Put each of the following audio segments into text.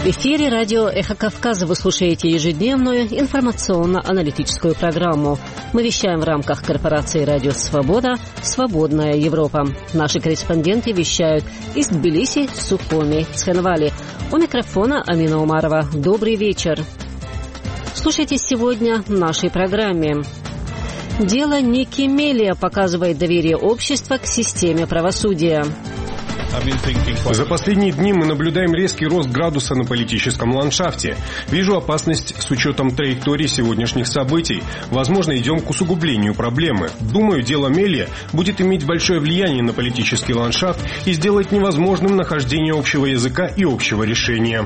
В эфире радио «Эхо Кавказа» вы слушаете ежедневную информационно-аналитическую программу. Мы вещаем в рамках корпорации «Радио Свобода» «Свободная Европа». Наши корреспонденты вещают из Тбилиси, Сухуми, Цхинвали. У микрофона Амина Умарова. Добрый вечер. Слушайте сегодня в нашей программе. Дело Ники Мелия показывает доверие общества к системе правосудия. За последние дни мы наблюдаем резкий рост градуса на политическом ландшафте. Вижу опасность с учетом траектории сегодняшних событий. Возможно, идем к усугублению проблемы. Думаю, дело Мелия будет иметь большое влияние на политический ландшафт и сделать невозможным нахождение общего языка и общего решения.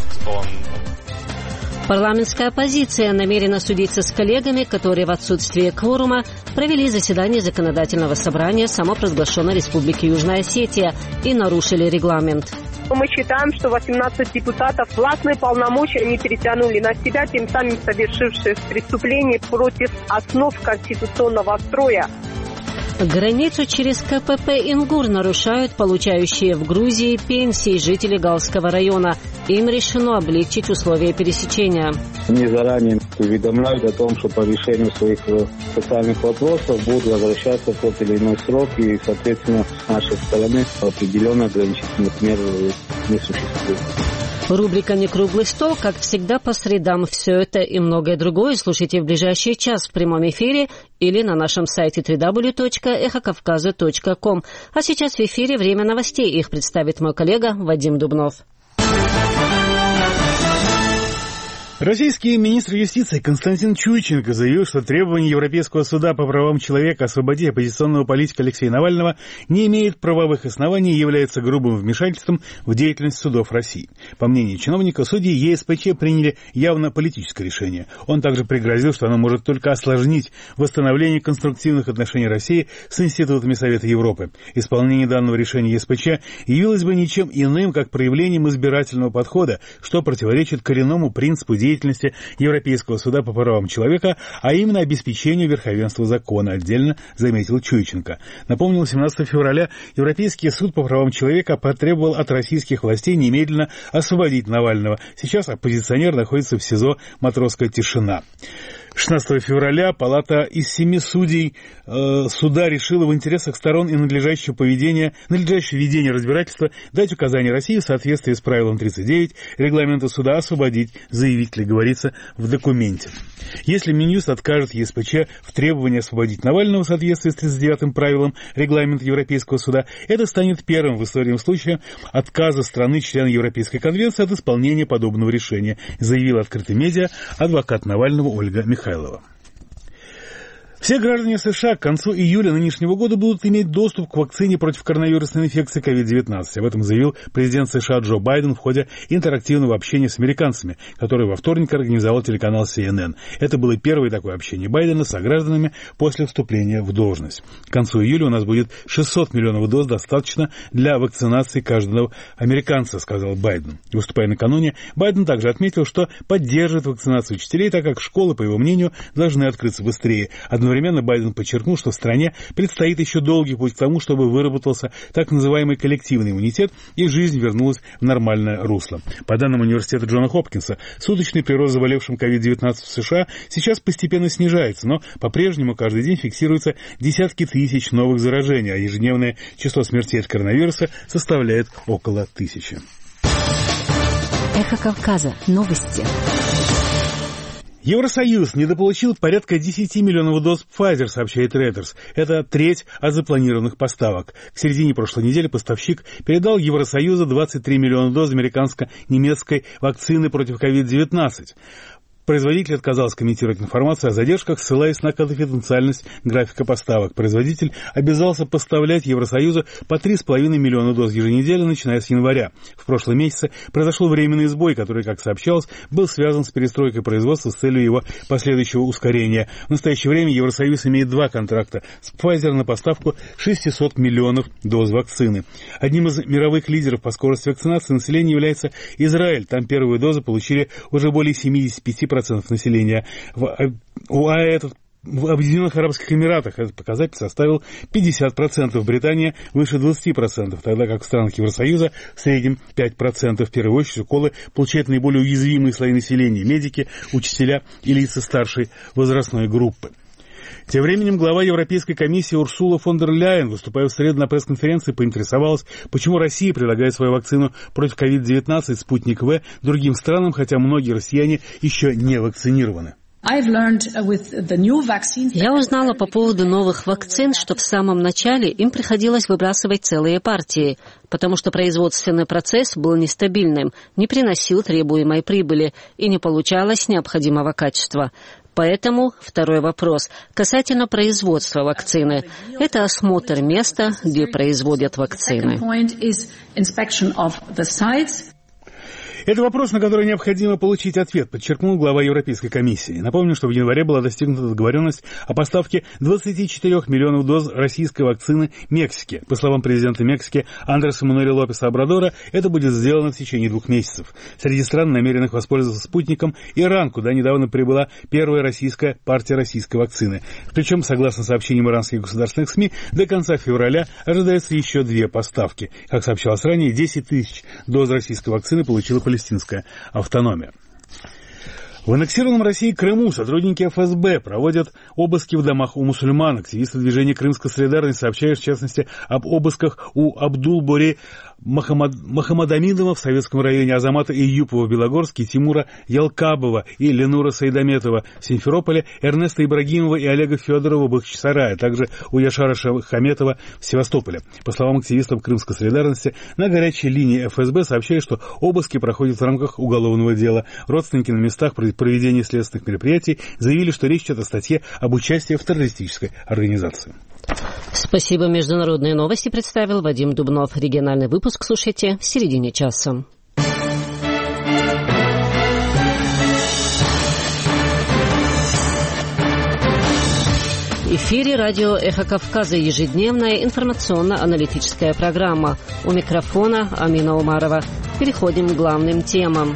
Парламентская оппозиция намерена судиться с коллегами, которые в отсутствие кворума провели заседание законодательного собрания самопровозглашенной Республики Южная Осетия и нарушили регламент. Мы считаем, что 18 депутатов властные полномочия не перетянули на себя, тем самым совершивших преступление против основ конституционного строя. Границу через КПП «Ингур» нарушают получающие в Грузии пенсии жители Галского района. Им решено облегчить условия пересечения. Они заранее уведомляют о том, что по решению своих социальных вопросов будут возвращаться в тот или иной срок, и, соответственно, с нашей стороны определенных ограничительных мер не существует. Рубрика «Не круглый стол», как всегда, по средам. Все это и многое другое слушайте в ближайший час в прямом эфире или на нашем сайте www.эхокавказа.ком. А сейчас в эфире время новостей. Их представит мой коллега Вадим Дубнов. Российский министр юстиции Константин Чуйченко заявил, что требования Европейского суда по правам человека освободить оппозиционного политика Алексея Навального не имеет правовых оснований и является грубым вмешательством в деятельность судов России. По мнению чиновника, судьи ЕСПЧ приняли явно политическое решение. Он также пригрозил, что оно может только осложнить восстановление конструктивных отношений России с институтами Совета Европы. Исполнение данного решения ЕСПЧ явилось бы ничем иным, как проявлением избирательного подхода, что противоречит коренному принципу деятельности Европейского суда по правам человека, а именно обеспечению верховенства закона, отдельно заметил Чуйченко. Напомнил, 17 февраля Европейский суд по правам человека потребовал от российских властей немедленно освободить Навального. Сейчас оппозиционер находится в СИЗО «Матросская тишина». 16 февраля палата из 7 судей суда решила в интересах сторон и надлежащее ведение разбирательства дать указание России в соответствии с правилом 39 регламента суда освободить заявителя, говорится в документе. Если Минюст откажет ЕСПЧ в требовании освободить Навального в соответствии с 39-м правилом регламента Европейского суда, это станет первым в истории случаем отказа страны-члена Европейской конвенции от исполнения подобного решения, заявила открытым медиа адвокат Навального Ольга Михайлова. Все граждане США к концу июля нынешнего года будут иметь доступ к вакцине против коронавирусной инфекции COVID-19. Об этом заявил президент США Джо Байден в ходе интерактивного общения с американцами, которое во вторник организовал телеканал CNN. Это было первое такое общение Байдена с согражданами после вступления в должность. К концу июля у нас будет 600 миллионов доз, достаточно для вакцинации каждого американца, сказал Байден. Выступая накануне, Байден также отметил, что поддерживает вакцинацию учителей, так как школы, по его мнению, должны открыться быстрее. Одновременно Байден подчеркнул, что в стране предстоит еще долгий путь к тому, чтобы выработался так называемый коллективный иммунитет и жизнь вернулась в нормальное русло. По данным университета Джона Хопкинса, суточный прирост заболевшим COVID-19 в США сейчас постепенно снижается, но по-прежнему каждый день фиксируются десятки тысяч новых заражений, а ежедневное число смертей от коронавируса составляет около 1000. Эхо Кавказа. Новости. Евросоюз недополучил порядка 10 миллионов доз Pfizer, сообщает Reuters. Это треть от запланированных поставок. К середине прошлой недели поставщик передал Евросоюзу 23 миллиона доз американско-немецкой вакцины против COVID-19. Производитель отказался комментировать информацию о задержках, ссылаясь на конфиденциальность графика поставок. Производитель обязался поставлять Евросоюзу по 3,5 миллиона доз еженедельно, начиная с января. В прошлом месяце произошел временный сбой, который, как сообщалось, был связан с перестройкой производства с целью его последующего ускорения. В настоящее время Евросоюз имеет 2 контракта с Pfizer на поставку 600 миллионов доз вакцины. Одним из мировых лидеров по скорости вакцинации населения является Израиль. Там первую дозу получили уже более 75% населения. Этот в Объединенных Арабских Эмиратах этот показатель составил 50%, Британия выше 20%, тогда как в странах Евросоюза в среднем 5%. В первую очередь уколы получают наиболее уязвимые слои населения – медики, учителя и лица старшей возрастной группы. Тем временем глава Европейской комиссии Урсула фон дер Ляйен, выступая в среду на пресс-конференции, поинтересовалась, почему Россия предлагает свою вакцину против COVID-19 «Спутник В» другим странам, хотя многие россияне еще не вакцинированы. Я узнала по поводу новых вакцин, что в самом начале им приходилось выбрасывать целые партии, потому что производственный процесс был нестабильным, не приносил требуемой прибыли и не получалось необходимого качества. Поэтому второй вопрос касательно производства вакцины. Это осмотр места, где производят вакцины. Это вопрос, на который необходимо получить ответ, подчеркнул глава Европейской комиссии. Напомню, что в январе была достигнута договоренность о поставке 24 миллионов доз российской вакцины Мексике. По словам президента Мексики Андреса Мануэля Лопеса Обрадора, это будет сделано в течение 2 месяцев. Среди стран, намеренных воспользоваться спутником, Иран, куда недавно прибыла первая российская партия российской вакцины. Причем, согласно сообщениям иранских государственных СМИ, до конца февраля ожидается еще 2 поставки. Как сообщалось ранее, 10 тысяч доз российской вакцины получила палестинская автономия. В аннексированном Россией Крыму сотрудники ФСБ проводят обыски в домах у мусульман. Активисты движения «Крымская солидарность» сообщают, в частности, об обысках у Абдулбори Махамадамидова в Советском районе, Азамата Июпова в Белогорске, Тимура Ялкабова и Ленура Сайдаметова в Симферополе, Эрнеста Ибрагимова и Олега Федорова в Бахчисарае, а также у Яшара Хаметова в Севастополе. По словам активистов Крымской солидарности, на горячей линии ФСБ сообщают, что обыски проходят в рамках уголовного дела. Родственники на местах проведения следственных мероприятий заявили, что речь идет о статье об участии в террористической организации. Спасибо. Международные новости представил Вадим Дубнов. Региональный выпуск слушайте в середине часа. В эфире радио «Эхо Кавказа», ежедневная информационно-аналитическая программа. У микрофона Амина Умарова. Переходим к главным темам.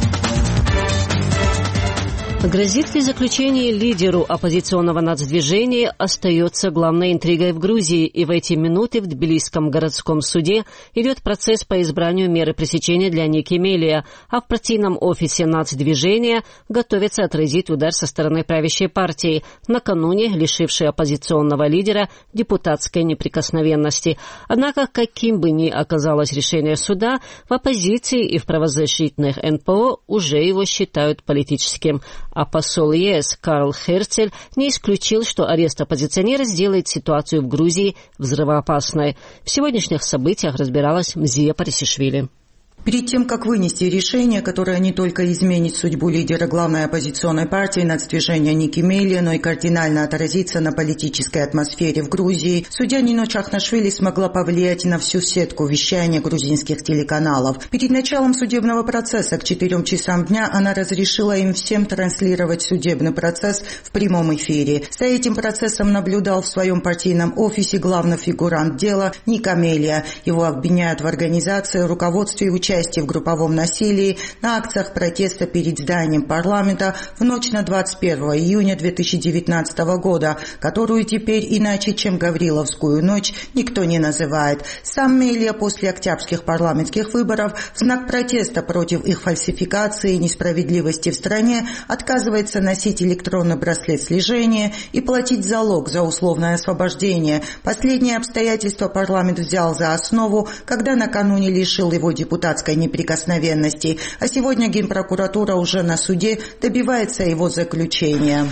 Грозит ли заключение лидеру оппозиционного нацдвижения остается главной интригой в Грузии, и в эти минуты в Тбилисском городском суде идет процесс по избранию меры пресечения для Ники Мелия, а в партийном офисе нацдвижения готовятся отразить удар со стороны правящей партии, накануне лишившей оппозиционного лидера депутатской неприкосновенности. Однако, каким бы ни оказалось решение суда, в оппозиции и в правозащитных НПО уже его считают политическим. А посол ЕС Карл Херцель не исключил, что арест оппозиционера сделает ситуацию в Грузии взрывоопасной. В сегодняшних событиях разбиралась Мзия Парисишвили. Перед тем, как вынести решение, которое не только изменит судьбу лидера главной оппозиционной партии нацдвижения Ники Мелия, но и кардинально отразится на политической атмосфере в Грузии, судья Нино Чахнашвили смогла повлиять на всю сетку вещания грузинских телеканалов. Перед началом судебного процесса к 4 часам дня она разрешила им всем транслировать судебный процесс в прямом эфире. За этим процессом наблюдал в своем партийном офисе главный фигурант дела Ника Мелия. Его обвиняют в организации, руководстве и участии в групповом насилии на акциях протеста перед зданием парламента в ночь на 21 июня 2019 года, которую теперь иначе, чем Гавриловскую ночь, никто не называет. Сам Мелия после октябрьских парламентских выборов в знак протеста против их фальсификации и несправедливости в стране отказывается носить электронный браслет слежения и платить залог за условное освобождение. Последнее обстоятельство парламент взял за основу, когда накануне лишил его депутатской неприкосновенности, а сегодня Генпрокуратура уже на суде добивается его заключения.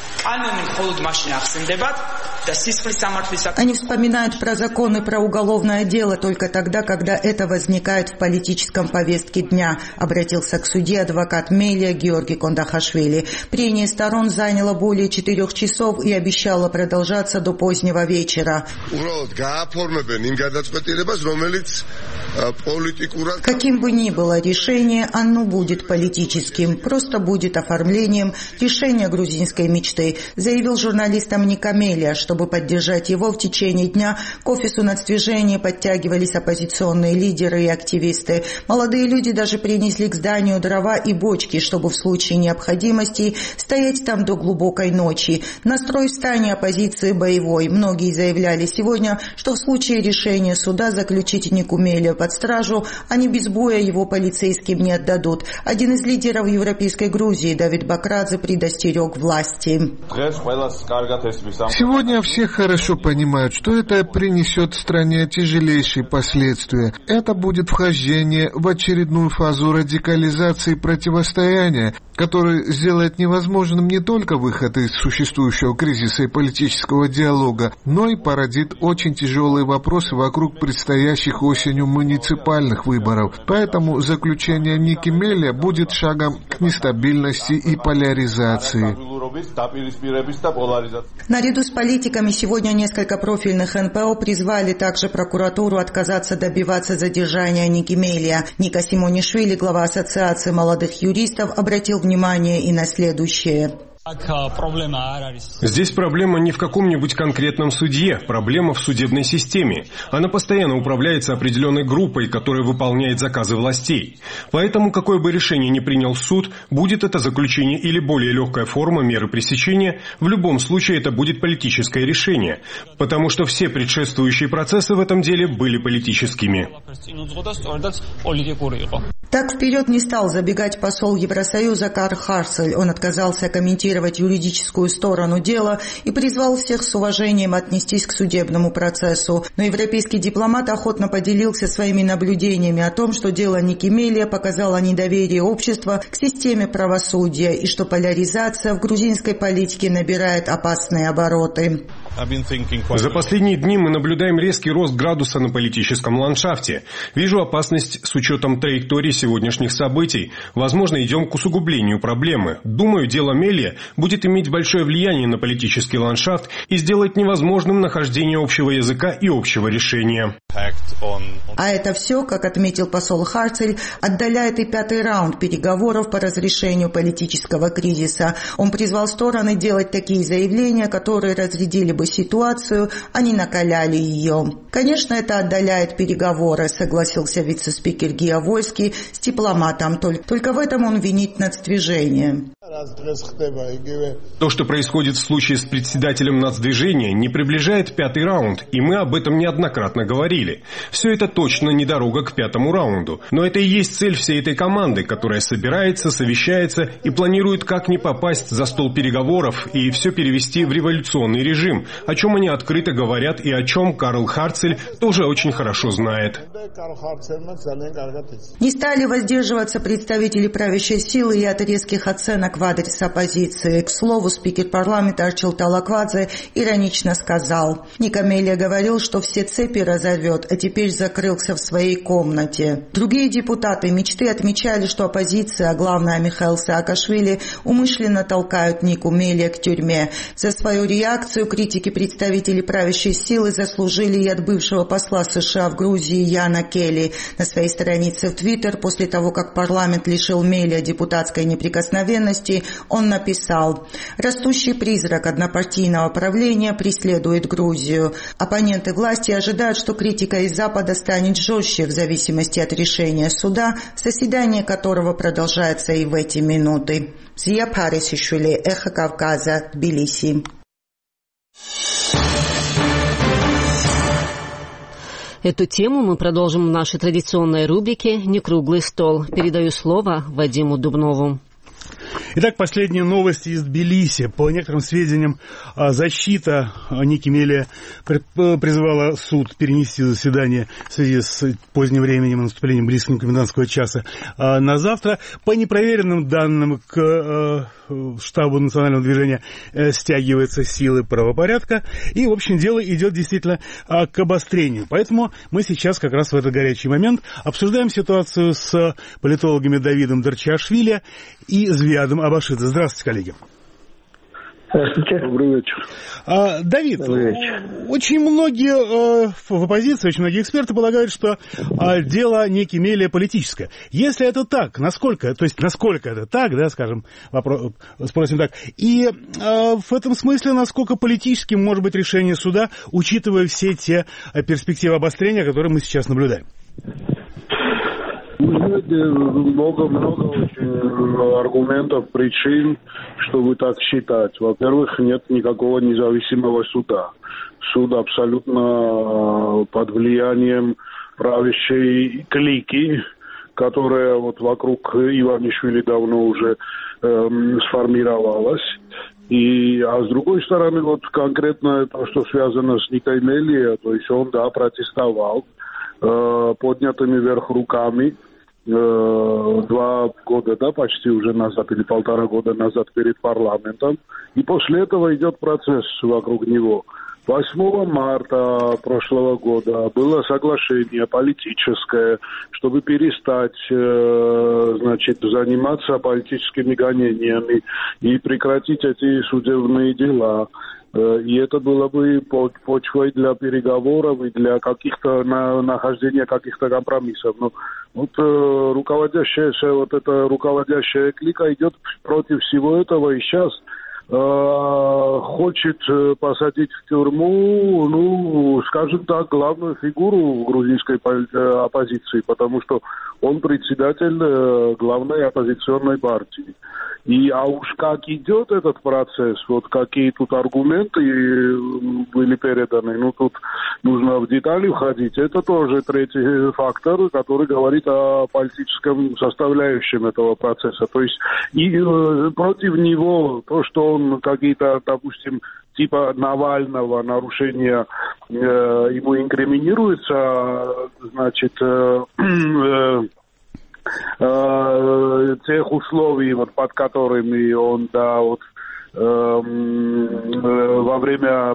Они вспоминают про законы про уголовное дело только тогда, когда это возникает в политическом повестке дня, обратился к судье адвокат Мелия Георгий Кондахашвили. Прение сторон заняло более 4 часов и обещало продолжаться до позднего вечера. Каким бы ни было решение, оно будет политическим, просто будет оформлением решения грузинской мечты, заявил журналистам Ника Мелия, что чтобы поддержать его, в течение дня к офису нацдвижения подтягивались оппозиционные лидеры и активисты. Молодые люди даже принесли к зданию дрова и бочки, чтобы в случае необходимости стоять там до глубокой ночи. Настрой в стане оппозиции боевой. Многие заявляли сегодня, что в случае решения суда заключить Никумелия под стражу, они без боя его полицейским не отдадут. Один из лидеров Европейской Грузии, Давид Бакрадзе, предостерег власти. Сегодня все хорошо понимают, что это принесет стране тяжелейшие последствия. Это будет вхождение в очередную фазу радикализации противостояния, который сделает невозможным не только выход из существующего кризиса и политического диалога, но и породит очень тяжелые вопросы вокруг предстоящих осенью муниципальных выборов. Поэтому заключение Никимелия будет шагом к нестабильности и поляризации. Наряду с политиками сегодня несколько профильных НПО призвали также прокуратуру отказаться добиваться задержания Никимелия. Ника Симонишвили, глава Ассоциации молодых юристов, обратил внимание и на следующее. Здесь проблема не в каком-нибудь конкретном судье, проблема в судебной системе. Она постоянно управляется определенной группой, которая выполняет заказы властей. Поэтому, какое бы решение ни принял суд, будет это заключение или более легкая форма меры пресечения, в любом случае это будет политическое решение, потому что все предшествующие процессы в этом деле были политическими. Так вперед не стал забегать посол Евросоюза Карл Харцель. Он отказался комментировать юридическую сторону дела и призвал всех с уважением отнестись к судебному процессу. Но европейский дипломат охотно поделился своими наблюдениями о том, что дело Никимелия показало недоверие общества к системе правосудия и что поляризация в грузинской политике набирает опасные обороты. За последние дни мы наблюдаем резкий рост градуса на политическом ландшафте. Вижу опасность с учетом траектории сегодняшних событий. Возможно, идем к усугублению проблемы. Думаю, дело Мелия будет иметь большое влияние на политический ландшафт и сделать невозможным нахождение общего языка и общего решения. А это все, как отметил посол Харцель, отдаляет и пятый раунд переговоров по разрешению политического кризиса. Он призвал стороны делать такие заявления, которые разрядили бы ситуацию, а не накаляли ее. Конечно, это отдаляет переговоры, согласился вице-спикер Гия Вольский с дипломатом. Только в этом он винит нацдвижение. То, что происходит в случае с председателем нацдвижения, не приближает пятый раунд, и мы об этом неоднократно говорили. Все это точно не дорога к пятому раунду. Но это и есть цель всей этой команды, которая собирается, совещается и планирует, как не попасть за стол переговоров и все перевести в революционный режим, о чем они открыто говорят и о чем Карл Харцель тоже очень хорошо знает. Не стали воздерживаться представители правящей силы и от резких оценок в адрес оппозиции. К слову, спикер парламента Арчил Талаквадзе иронично сказал: Никимелия говорил, что все цепи разорвет, а теперь закрылся в своей комнате. Другие депутаты мечты отмечали, что оппозиция, а главное Михаил Саакашвили, умышленно толкают Никумелия к тюрьме. За свою реакцию критики представителей правящей силы заслужили и от бывшего посла США в Грузии Яна Келли. На своей странице в Твиттер после того, как парламент лишил Мелия депутатской неприкосновенности, он написал: «Растущий призрак однопартийного правления преследует Грузию. Оппоненты власти ожидают, что критика из Запада станет жестче в зависимости от решения суда, заседание которого продолжается и в эти минуты». Зия Парисишвили, Эхо Кавказа, Тбилиси. Эту тему мы продолжим в нашей традиционной рубрике «Некруглый стол». Передаю слово Вадиму Дубнову. Итак, последние новости из Тбилиси. По некоторым сведениям, защита Никимелия призвала суд перенести заседание в связи с поздним временем и наступлением близким комендантского часа на завтра. По непроверенным данным, к штабу национального движения стягиваются силы правопорядка. И, в общем, дело идет действительно к обострению. Поэтому мы сейчас как раз в этот горячий момент обсуждаем ситуацию с политологами Давидом Дарчиашвили и Звиадом Абашидзе. Здравствуйте, коллеги. Здравствуйте. Добрый вечер. Давид, очень многие в оппозиции, очень многие эксперты полагают, что дело не Кемелия политическое. Если это так, насколько это так, да, скажем, спросим так, и в этом смысле, насколько политическим может быть решение суда, учитывая все те перспективы обострения, которые мы сейчас наблюдаем? Много очень аргументов, причин, чтобы так считать. Во-первых, нет никакого независимого суда. Суд абсолютно под влиянием правящей клики, которая вот вокруг Иванишвили давно уже сформировалась. А с другой стороны, вот конкретно то, что связано с Никой Мелия, то есть он, протестовал поднятыми вверх руками 2 года, почти уже назад, или 1,5 года назад перед парламентом. И после этого идет процесс вокруг него. 8 марта прошлого года было соглашение политическое, чтобы перестать, заниматься политическими гонениями и прекратить эти судебные дела. И это было бы почвой для переговоров и для нахождения каких-то компромиссов. Но руководящая клика идет против всего этого и сейчас хочет посадить в тюрьму, скажем так, главную фигуру грузинской оппозиции, потому что он председатель главной оппозиционной партии. А уж как идет этот процесс, вот какие тут аргументы были переданы, тут нужно в детали входить. Это тоже третий фактор, который говорит о политическом составляющем этого процесса. То есть и против него то, что он какие-то, допустим, типа Навального нарушения ему инкриминируется, тех условий, под которыми он, во время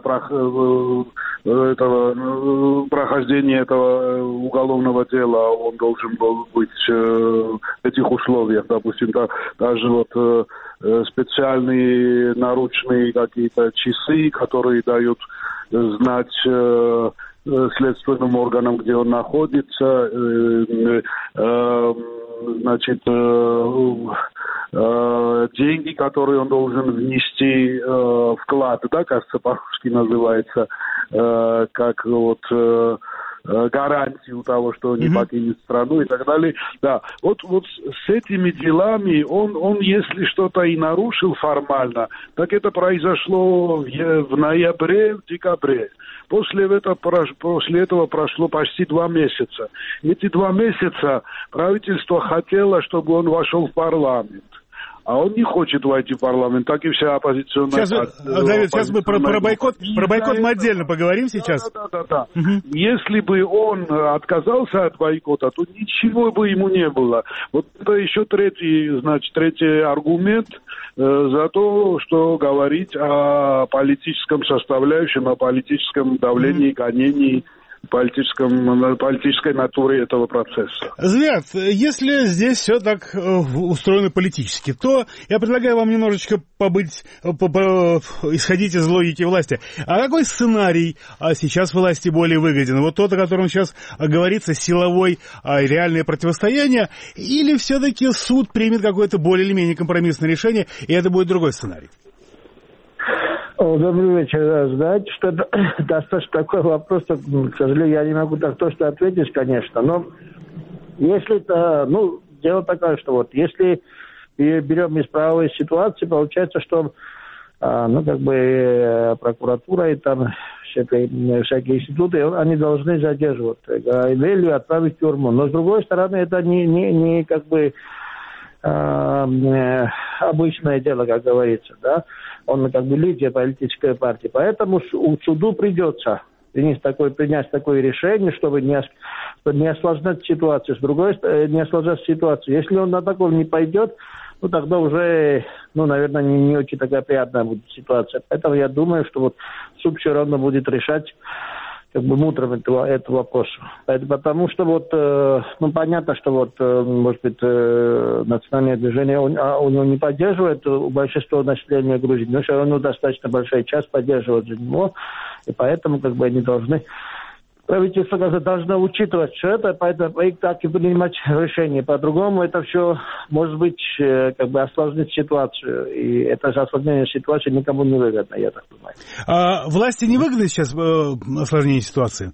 прохождения этого уголовного дела он должен был быть в этих условиях, допустим, даже специальные наручные какие-то часы, которые дают знать следственным органам, где он находится, деньги, которые он должен внести, вклад, кажется, по-русски называется, как гарантию того, что он не покинет страну и так далее. Да, вот с этими делами он если что-то и нарушил формально, так это произошло в ноябре, в декабре. После этого прошло почти 2 месяца. Эти 2 месяца правительство хотело, чтобы он вошел в парламент. А он не хочет войти в парламент, так и вся оппозиционная... Давид, сейчас мы про бойкот мы отдельно поговорим сейчас. Да. Если бы он отказался от бойкота, то ничего бы ему не было. Вот это еще третий аргумент за то, что говорить о политическом составляющем, о политическом давлении, гонении, политической натуре этого процесса. Звят, если здесь все так устроено политически, то я предлагаю вам немножечко исходить из логики власти. А какой сценарий сейчас власти более выгоден? Вот тот, о котором сейчас говорится, силовой реальное противостояние, или все-таки суд примет какое-то более или менее компромиссное решение, и это будет другой сценарий? Добрый вечер. Знаете, что это достаточно такой вопрос, к сожалению, я не могу так точно ответить, конечно, но если это, дело такое, что если берем из правовой ситуации, получается, что, прокуратура и там всякие институты, они должны задерживать Мелию, отправить в тюрьму. Но, с другой стороны, это не обычное дело, как говорится, да. Он лидер политической партии. Поэтому суду придется принять такое решение, чтобы не осложнять ситуацию. С другой стороны, не осложнять ситуацию. Если он на такое не пойдет, тогда уже, наверное, не очень такая приятная будет ситуация. Поэтому я думаю, что суд все равно будет решать как бы мудрым этого вопроса. Потому что вот, понятно, что вот, может быть, национальное движение, у него не поддерживает большинство населения Грузии, но все равно достаточно большая часть поддерживает за него, и поэтому как бы они должны... Правительство должно учитывать все это, поэтому и так и принимать решения. По-другому это все, может быть, как бы осложнит ситуацию. И это же осложнение ситуации никому не выгодно, я так понимаю. А власти не выгодно сейчас осложнение ситуации?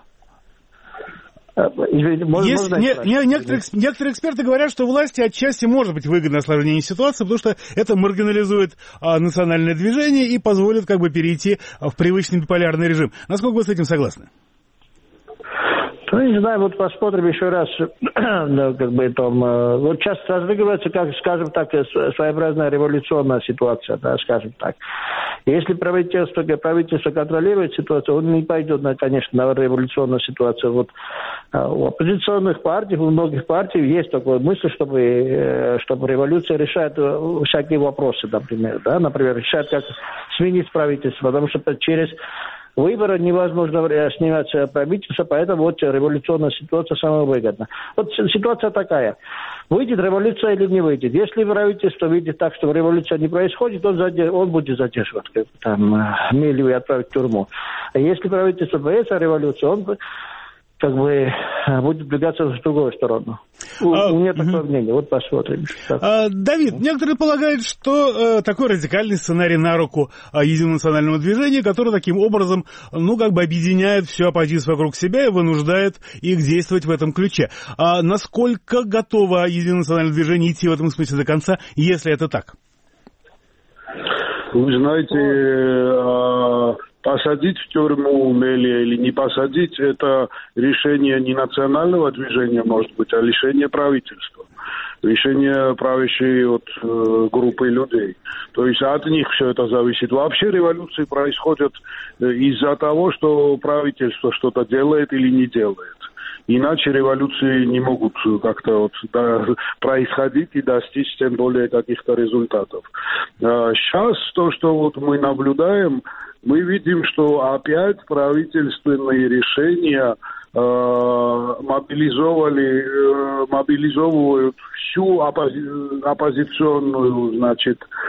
Некоторые эксперты говорят, что власти отчасти может быть выгодно осложнение ситуации, потому что это маргинализует национальное движение и позволит как бы перейти в привычный биполярный режим. Насколько вы с этим согласны? Ну, не знаю, вот посмотрим еще раз, как бы там, вот сейчас разыгрывается, как, скажем так, своеобразная революционная ситуация, да, скажем так. Если правительство контролирует ситуацию, он не пойдет, конечно, на революционную ситуацию. Вот у оппозиционных партий, у многих партий есть такая мысль, чтобы революция решает всякие вопросы, например, решает, как сменить правительство, потому что через выборы невозможно снимать правительство, поэтому вот революционная ситуация самая выгодная. Вот ситуация такая. Выйдет революция или не выйдет? Если правительство видит так, что революция не происходит, он будет задерживать Мелию и отправить в тюрьму. А если правительство боится революции, он как бы будет двигаться в другую сторону. У меня такое мнение. Вот посмотрим. Давид, некоторые полагают, что такой радикальный сценарий на руку единому национальному движению, которое таким образом, объединяет всю оппозицию вокруг себя и вынуждает их действовать в этом ключе. А насколько готово единое национальное движение идти в этом смысле до конца, если это так? Вы знаете, посадить в тюрьму Мелия или не посадить, это решение не национального движения, может быть, а решение правительства. Решение правящей группы людей. То есть от них все это зависит. Вообще революции происходят из-за того, что правительство что-то делает или не делает. Иначе революции не могут как-то происходить и достичь тем более каких-то результатов. Сейчас то, что мы наблюдаем, мы видим, что опять правительственные решения мобилизовывают всю оппозиционную,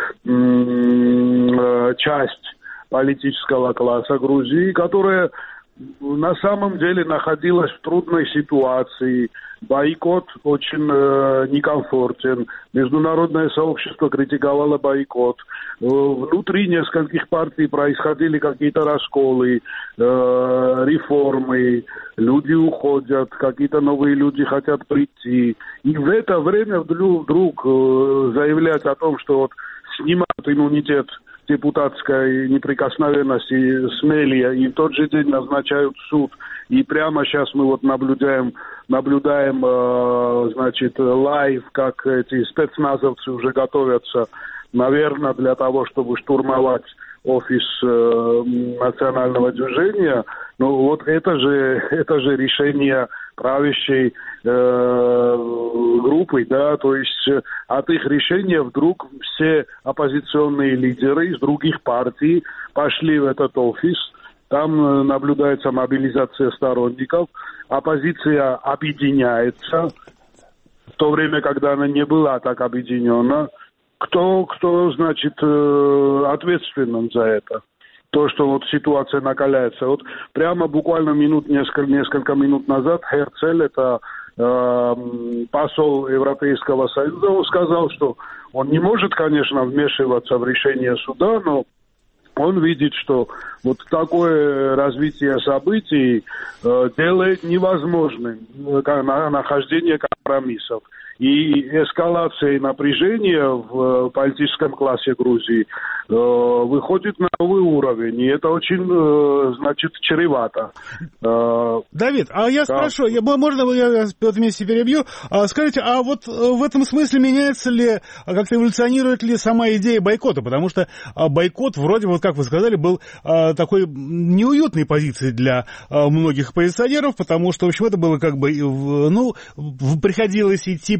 часть политического класса Грузии, которая на самом деле находилась в трудной ситуации. Бойкот очень некомфортен. Международное сообщество критиковало бойкот. Внутри нескольких партий происходили какие-то расколы, реформы. Люди уходят, какие-то новые люди хотят прийти. И в это время вдруг заявлять о том, что снимают иммунитет депутатской неприкосновенности с Мелия, и в тот же день назначают суд. И прямо сейчас мы наблюдаем, лайв, как эти спецназовцы уже готовятся, наверное, для того, чтобы штурмовать офис национального движения. Но это же решение правящей группы, то есть от их решения вдруг все оппозиционные лидеры из других партий пошли в этот офис. Там наблюдается мобилизация сторонников, оппозиция объединяется, в то время, когда она не была так объединена. Кто ответственен за это? То, что ситуация накаляется. Прямо буквально несколько минут назад Херцель, это посол Европейского Союза, он сказал, что он не может, конечно, вмешиваться в решение суда, но он видит, что такое развитие событий делает невозможным нахождение компромиссов. И эскалация напряжения в политическом классе Грузии выходит на новый уровень. И это очень, чревато. Давид, я спрошу, можно я в этом месте перебью? Скажите, в этом смысле меняется ли, как-то эволюционирует ли сама идея бойкота? Потому что бойкот вроде, как вы сказали, был такой неуютной позицией для многих оппозиционеров, потому что, в общем, это было приходилось идти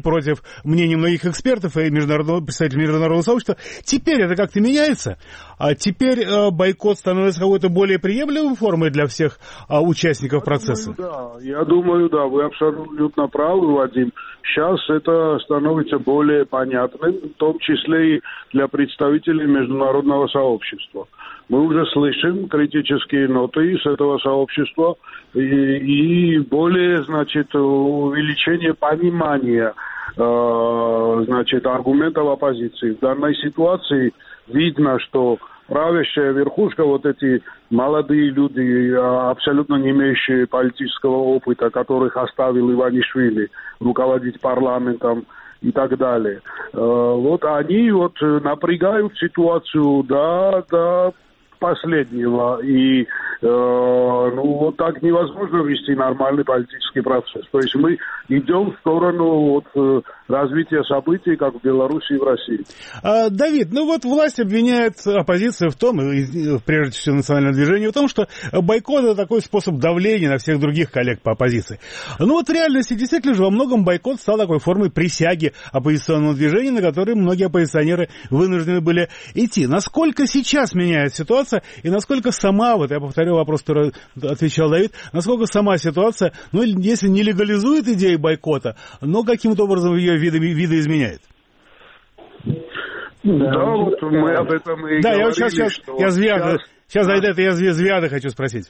против мнений многих экспертов и представителей международного сообщества. Теперь это как-то меняется, а теперь бойкот становится какой-то более приемлемой формой для всех участников процесса. Я думаю, да, вы абсолютно правы, Вадим. Сейчас это становится более понятным, в том числе и для представителей международного сообщества. Мы уже слышим критические ноты из этого сообщества и более, значит, увеличение понимания, значит, аргументов оппозиции. В данной ситуации видно, что правящая верхушка, вот эти молодые люди, абсолютно не имеющие политического опыта, которых оставил Иванишвили руководить парламентом и так далее. Вот они вот напрягают ситуацию до последнего. И вот так невозможно вести нормальный политический процесс. То есть мы идем в сторону развития событий, как в Беларуси и в России. Давид, власть обвиняет оппозицию в том, и прежде всего национальное движение, в том, что бойкот — это такой способ давления на всех других коллег по оппозиции. В реальности действительно же во многом бойкот стал такой формой присяги оппозиционного движения, на которой многие оппозиционеры вынуждены были идти. Насколько сейчас меняет ситуация, и насколько сама, я повторю вопрос, который отвечал Давид, насколько сама ситуация, если не легализует идею бойкота, но каким-то образом ее видоизменяет? Мы об этом и говорили. Сейчас за это я Звяда хочу спросить.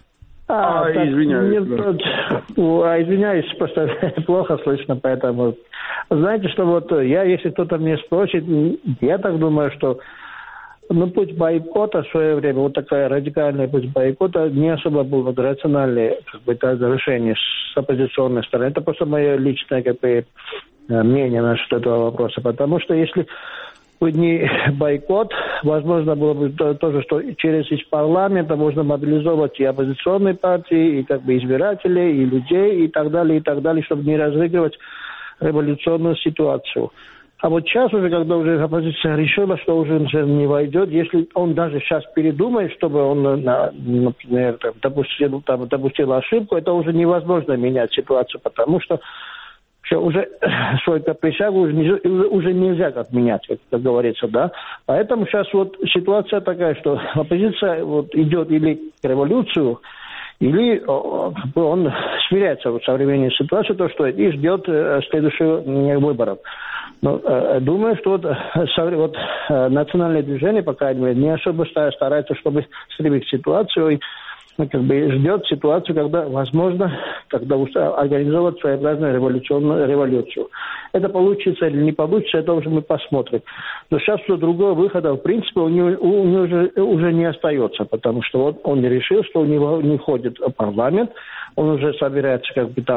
Извиняюсь, просто плохо слышно, поэтому... Знаете, что если кто-то мне спросит, я так думаю, что путь бойкота в свое время, такая радикальная путь бойкота, не особо был рациональное решение с оппозиционной стороны. Это просто мое личное мнение насчет этого вопроса. Потому что если бы не бойкот, возможно было бы тоже, что из парламента можно мобилизовать и оппозиционные партии, и избирателей, и людей, и так далее, чтобы не разыгрывать революционную ситуацию. А сейчас уже, когда уже оппозиция решила, что уже не войдет, если он даже сейчас передумает, чтобы он, например, допустил ошибку, это уже невозможно менять ситуацию, потому что уже свою присягу уже нельзя менять, как говорится, да. Поэтому сейчас ситуация такая, что оппозиция идет или к революцию, или он смиряется в современной ситуации, и ждет следующих выборов. Но думаю, что национальное движение, по крайней мере, не особо старается, чтобы срывать ситуацию, и ждет ситуацию, когда организовать своеобразную революцию. Это получится или не получится, это уже мы посмотрим. Но сейчас другого выхода, в принципе, у него уже не остается, потому что он решил, что у него не входит в парламент, он уже собирается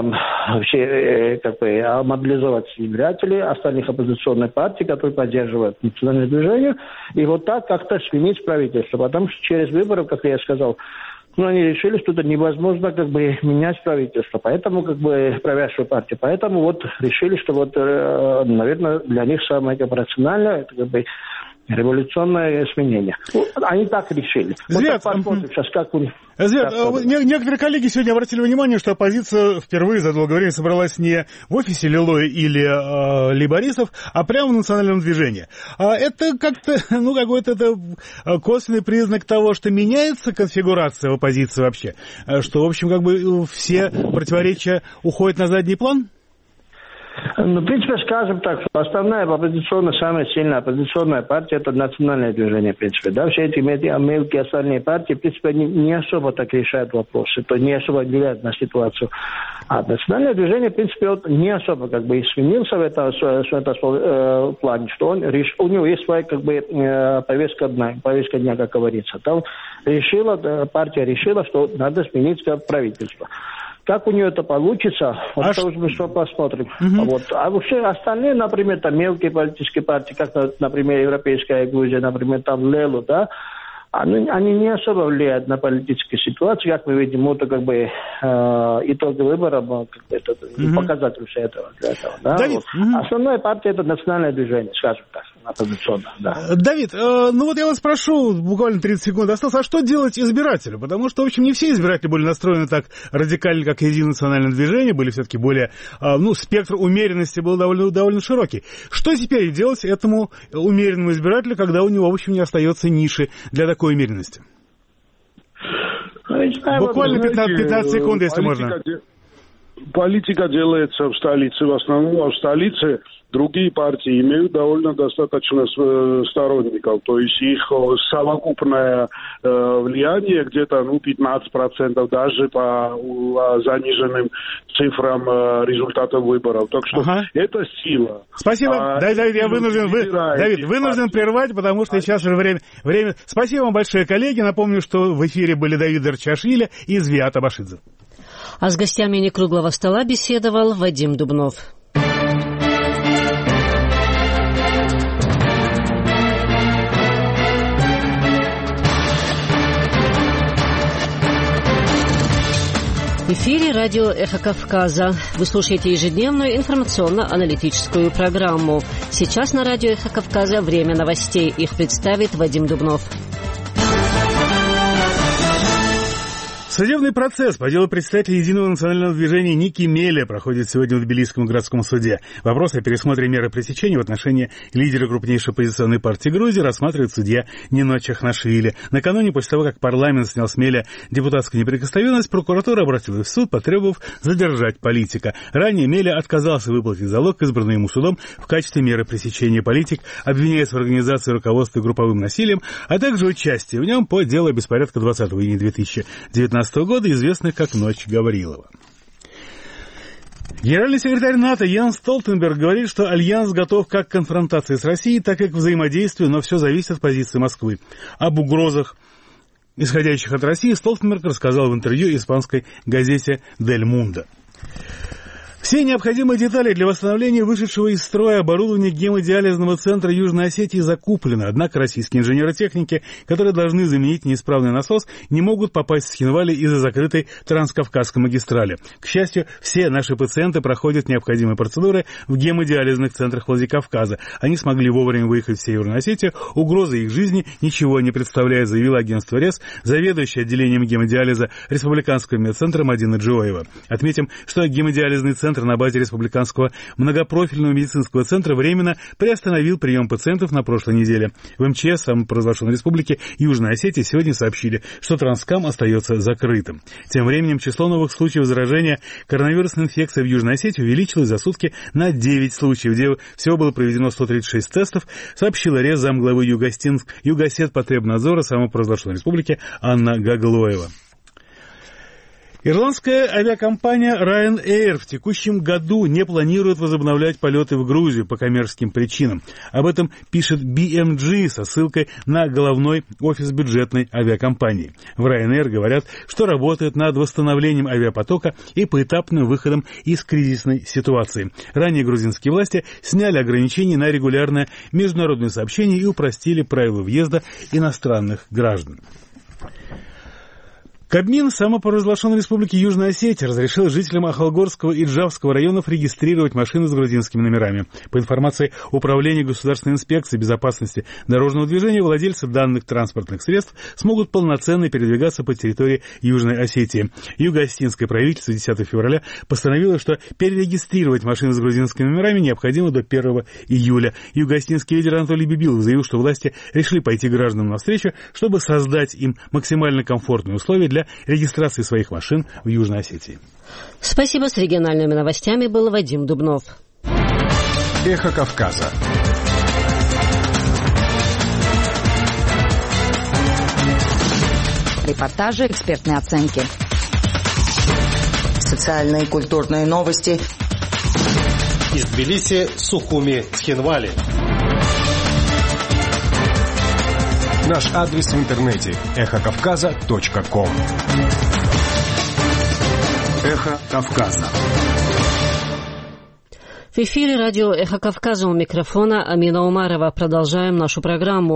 мобилизовать избирателей остальных оппозиционных партий, которые поддерживают национальное движение, и так как-то сменить правительство, потому что через выборы, как я сказал, они решили, что это невозможно менять правительство, поэтому правящую партию. Поэтому решили, что наверное, для них самое рациональное это революционное изменение. Они так решили. Посмотрим сейчас, как у них. Некоторые коллеги сегодня обратили внимание, что оппозиция впервые за долгое время собралась не в офисе Лилой или лейбористов, а прямо в национальном движении. Это как-то, какой-то косвенный признак того, что меняется конфигурация в оппозиции вообще, что, в общем, все противоречия уходят на задний план? В принципе, скажем так, основная самая сильная оппозиционная партия – это национальное движение, в принципе. Да? Все эти мелкие остальные партии, в принципе, не особо так решают вопросы, то не особо влияют на ситуацию. А национальное движение, в принципе, не особо изменился в этом плане, что у него есть своя повестка дня, как говорится. Там партия решила, что надо сменить правительство. Как у нее это получится, это уже мы посмотрим. А вообще остальные, например, мелкие политические партии, как, например, Европейская Грузия, например, ЛЕЛУ, да, они не особо влияют на политическую ситуацию, как мы видим, итоги выборов, показатель всего этого. Да? Основная партия – это национальное движение, скажем так. оппозиционных, да. Давид, ну вот я вас спрошу, буквально 30 секунд осталось, а что делать избирателю? Потому что, в общем, не все избиратели были настроены так радикально, как Единое национальное движение, были все-таки более, спектр умеренности был довольно широкий. Что теперь делать этому умеренному избирателю, когда у него, в общем, не остается ниши для такой умеренности? Буквально 15 секунд, если можно. Политика делается в столице, в основном, а в столице другие партии имеют довольно достаточно сторонников, то есть их совокупное влияние где-то 15%, даже по заниженным цифрам результатов выборов. Так что это сила. Спасибо. Давид, я вынужден прервать, потому что сейчас уже время. Спасибо вам большое, коллеги. Напомню, что в эфире были Давид Арчашвили и Звиат Абашидзе. А с гостями некруглого стола беседовал Вадим Дубнов. В эфире радио «Эхо Кавказа». Вы слушаете ежедневную информационно-аналитическую программу. Сейчас на радио «Эхо Кавказа» время новостей. Их представит Вадим Дубнов. Судебный процесс по делу представителя Единого национального движения Ники Мелия проходит сегодня в Тбилисском городском суде. Вопрос о пересмотре меры пресечения в отношении лидера крупнейшей оппозиционной партии Грузии рассматривает судья Нино Чахнашвили. Накануне, после того, как парламент снял с Мелия депутатскую неприкосновенность, прокуратура обратилась в суд, потребовав задержать политика. Ранее Мелия отказался выплатить залог, избранный ему судом в качестве меры пресечения. Политик обвиняется в организации руководства групповым насилием, а также участии в нем по делу беспорядка 20 июня 2019 года, известных как «Ночь Гаврилова». Генеральный секретарь НАТО Йенс Столтенберг говорит, что Альянс готов как к конфронтации с Россией, так и к взаимодействию, но все зависит от позиции Москвы. Об угрозах, исходящих от России, Столтенберг рассказал в интервью испанской газете «Дель Мундо». Все необходимые детали для восстановления вышедшего из строя оборудования гемодиализного центра Южной Осетии закуплены, однако российские инженеры-техники, которые должны заменить неисправный насос, не могут попасть в Схинвали из-за закрытой Транскавказской магистрали. К счастью, все наши пациенты проходят необходимые процедуры в гемодиализных центрах Владикавказа. Они смогли вовремя выехать в Северную Осетию, угроза их жизни ничего не представляет, заявило агентство РЕС, заведующий отделением гемодиализа Республиканского медцентра Мадина Джоева. Отметим, что гемодиализный центр на базе Республиканского многопрофильного медицинского центра временно приостановил прием пациентов на прошлой неделе. В МЧС самопровозглашенной республики Южной Осетии сегодня сообщили, что Транскам остается закрытым. Тем временем число новых случаев заражения коронавирусной инфекцией в Южной Осетии увеличилось за сутки на 9 случаев, где всего было проведено 136 тестов, сообщила РЕС замглавы Югосетпотребнадзора самопровозглашенной республики Анна Гаглоева. Ирландская авиакомпания Ryanair в текущем году не планирует возобновлять полеты в Грузию по коммерческим причинам. Об этом пишет BMG со ссылкой на головной офис бюджетной авиакомпании. В Ryanair говорят, что работают над восстановлением авиапотока и поэтапным выходом из кризисной ситуации. Ранее грузинские власти сняли ограничения на регулярное международное сообщение и упростили правила въезда иностранных граждан. Кабмин самопровозглашенной республики Южная Осетия разрешил жителям Ахалгорского и Джавского районов регистрировать машины с грузинскими номерами. По информации Управления государственной инспекции безопасности дорожного движения, владельцы данных транспортных средств смогут полноценно передвигаться по территории Южной Осетии. Юго-осетинское правительство 10 февраля постановило, что перерегистрировать машины с грузинскими номерами необходимо до 1 июля. Юго-осетинский лидер Анатолий Бибилов заявил, что власти решили пойти гражданам навстречу, чтобы создать им максимально комфортные условия для регистрации своих машин в Южной Осетии. Спасибо. С региональными новостями был Вадим Дубнов. Эхо Кавказа. Репортажи, экспертные оценки. Социальные и культурные новости. Из Тбилиси, Сухуми, Схинвали. Наш адрес в интернете эхокавказа.ком. Эхо Кавказа. В эфире радио «Эхо Кавказа», у микрофона Амина Умарова. Продолжаем нашу программу.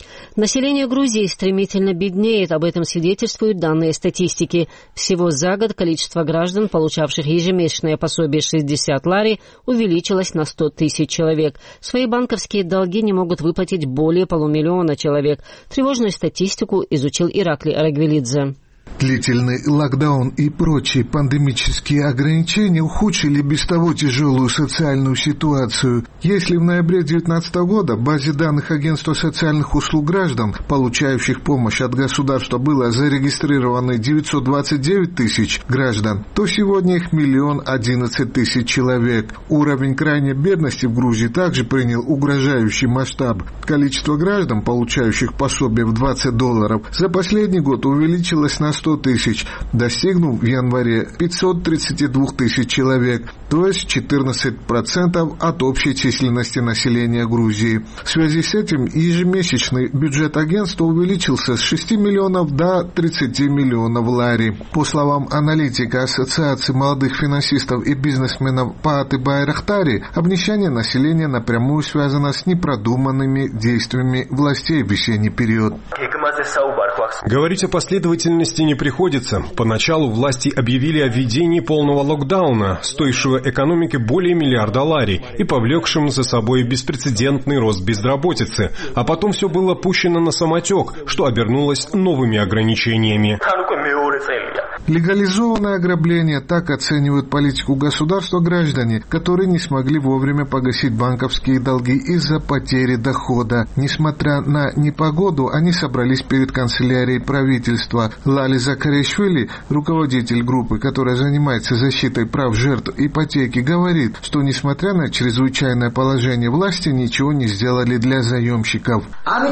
Население Грузии стремительно беднеет, об этом свидетельствуют данные статистики. Всего за год количество граждан, получавших ежемесячное пособие 60 лари, увеличилось на 100 тысяч человек. Свои банковские долги не могут выплатить более 500 000 человек. Тревожную статистику изучил Ираклий Арагвелидзе. Длительный локдаун и прочие пандемические ограничения ухудшили без того тяжелую социальную ситуацию. Если в ноябре 2019 года в базе данных Агентства социальных услуг граждан, получающих помощь от государства, было зарегистрировано 929 тысяч граждан, то сегодня их 1 011 000 человек. Уровень крайней бедности в Грузии также принял угрожающий масштаб. Количество граждан, получающих пособие в $20, за последний год увеличилось на 100 тысяч, достигнув в январе 532 тысяч человек, то есть 14% от общей численности населения Грузии. В связи с этим ежемесячный бюджет агентства увеличился с 6 миллионов до 30 миллионов лари. По словам аналитика Ассоциации молодых финансистов и бизнесменов Пааты Байрахтари, обнищание населения напрямую связано с непродуманными действиями властей в весенний период. Говорить о последовательности не приходится. Поначалу власти объявили о введении полного локдауна, стоившего экономике более миллиарда лари и повлекшим за собой беспрецедентный рост безработицы. А потом все было пущено на самотек, что обернулось новыми ограничениями. Легализованное ограбление — так оценивают политику государства граждане, которые не смогли вовремя погасить банковские долги из-за потери дохода. Несмотря на непогоду, они собрались перед канцелярией правительства. Лали Закаришвили, руководитель группы, которая занимается защитой прав жертв ипотеки, говорит, что несмотря на чрезвычайное положение, власти ничего не сделали для заемщиков.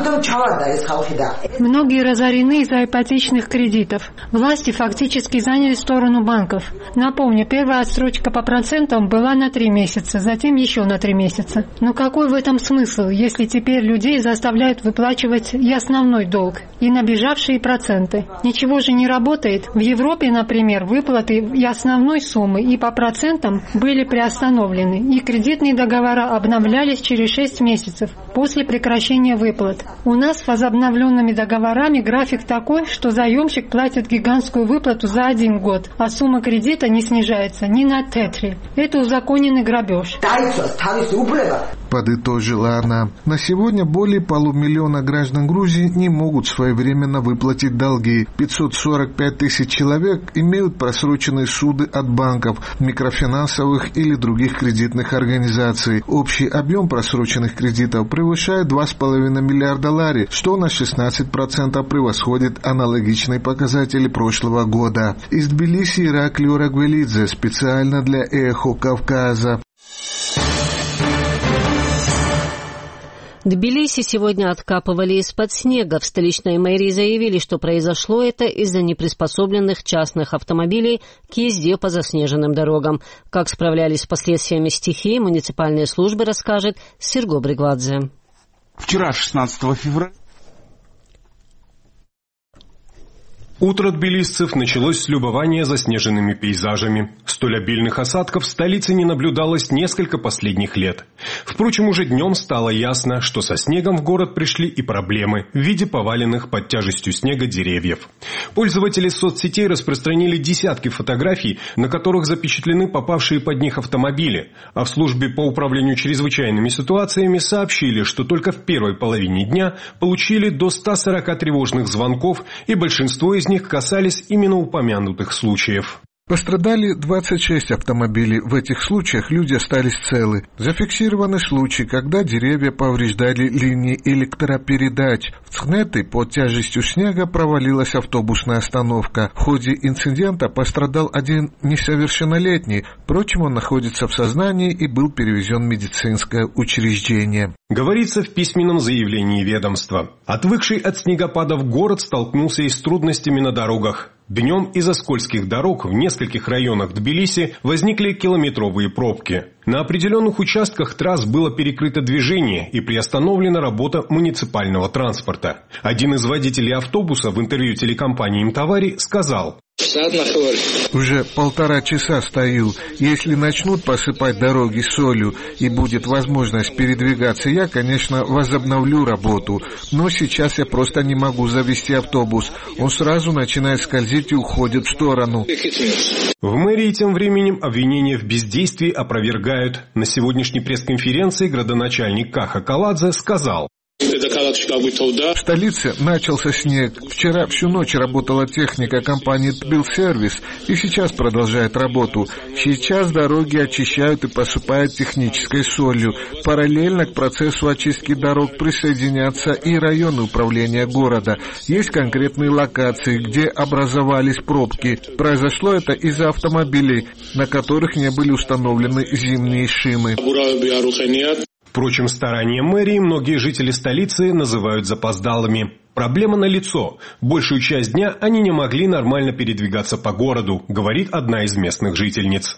Многие разорены из-за ипотечных кредитов. Власти фактически заняли сторону банков. Напомню, первая отсрочка по процентам была на 3 месяца, затем еще на 3 месяца. Но какой в этом смысл, если теперь людей заставляют выплачивать и основной долг, и набежавшие проценты? Ничего же не работает. В Европе, например, выплаты и основной суммы, и по процентам были приостановлены, и кредитные договора обновлялись через 6 месяцев после прекращения выплат. У нас с возобновленными договорами график такой, что заемщик платит гигантскую выплату за 1 год, а сумма кредита не снижается ни на тетри. Это узаконенный грабеж. Подытожила она. На сегодня более 500 000 граждан Грузии не могут своевременно выплатить долги. 545 тысяч человек имеют просроченные суды от банков, микрофинансовых или других кредитных организаций. Общий объем просроченных кредитов превышает 2,5 миллиарда лари, что на 16% превосходит аналогичные показатели прошлого года. Из Тбилиси Ираклий Арагвелидзе, специально для «Эхо Кавказа». Тбилиси сегодня откапывали из-под снега. В столичной мэрии заявили, что произошло это из-за неприспособленных частных автомобилей к езде по заснеженным дорогам. Как справлялись с последствиями стихии, муниципальные службы расскажет Серго Бригвадзе. Вчера, 16 февраля, утро тбилисцев началось с любования заснеженными пейзажами. Столь обильных осадков в столице не наблюдалось несколько последних лет. Впрочем, уже днем стало ясно, что со снегом в город пришли и проблемы в виде поваленных под тяжестью снега деревьев. Пользователи соцсетей распространили десятки фотографий, на которых запечатлены попавшие под них автомобили, а в службе по управлению чрезвычайными ситуациями сообщили, что только в первой половине дня получили до 140 тревожных звонков, и большинство из них касались именно упомянутых случаев. Пострадали 26 автомобилей. В этих случаях люди остались целы. Зафиксированы случаи, когда деревья повреждали линии электропередач. В Цхнеты под тяжестью снега провалилась автобусная остановка. В ходе инцидента пострадал один несовершеннолетний. Впрочем, он находится в сознании и был перевезен в медицинское учреждение. Говорится в письменном заявлении ведомства. Отвыкший от снегопадов город столкнулся и с трудностями на дорогах. Днем из-за скользких дорог в нескольких районах Тбилиси возникли километровые пробки. На определенных участках трасс было перекрыто движение и приостановлена работа муниципального транспорта. Один из водителей автобуса в интервью телекомпании «Имтовари» сказал: «Уже 1,5 часа стою. Если начнут посыпать дороги солью и будет возможность передвигаться, я, конечно, возобновлю работу. Но сейчас я просто не могу завести автобус. Он сразу начинает скользить и уходит в сторону». В мэрии тем временем обвинения в бездействии опровергают. На сегодняшней пресс-конференции градоначальник Каха Каладзе сказал: в столице начался снег. Вчера всю ночь работала техника компании «Тбилсервис» и сейчас продолжает работу. Сейчас дороги очищают и посыпают технической солью. Параллельно к процессу очистки дорог присоединятся и районы управления города. Есть конкретные локации, где образовались пробки. Произошло это из-за автомобилей, на которых не были установлены зимние шины. Впрочем, старания мэрии многие жители столицы называют запоздалыми. Проблема налицо. Большую часть дня они не могли нормально передвигаться по городу, говорит одна из местных жительниц.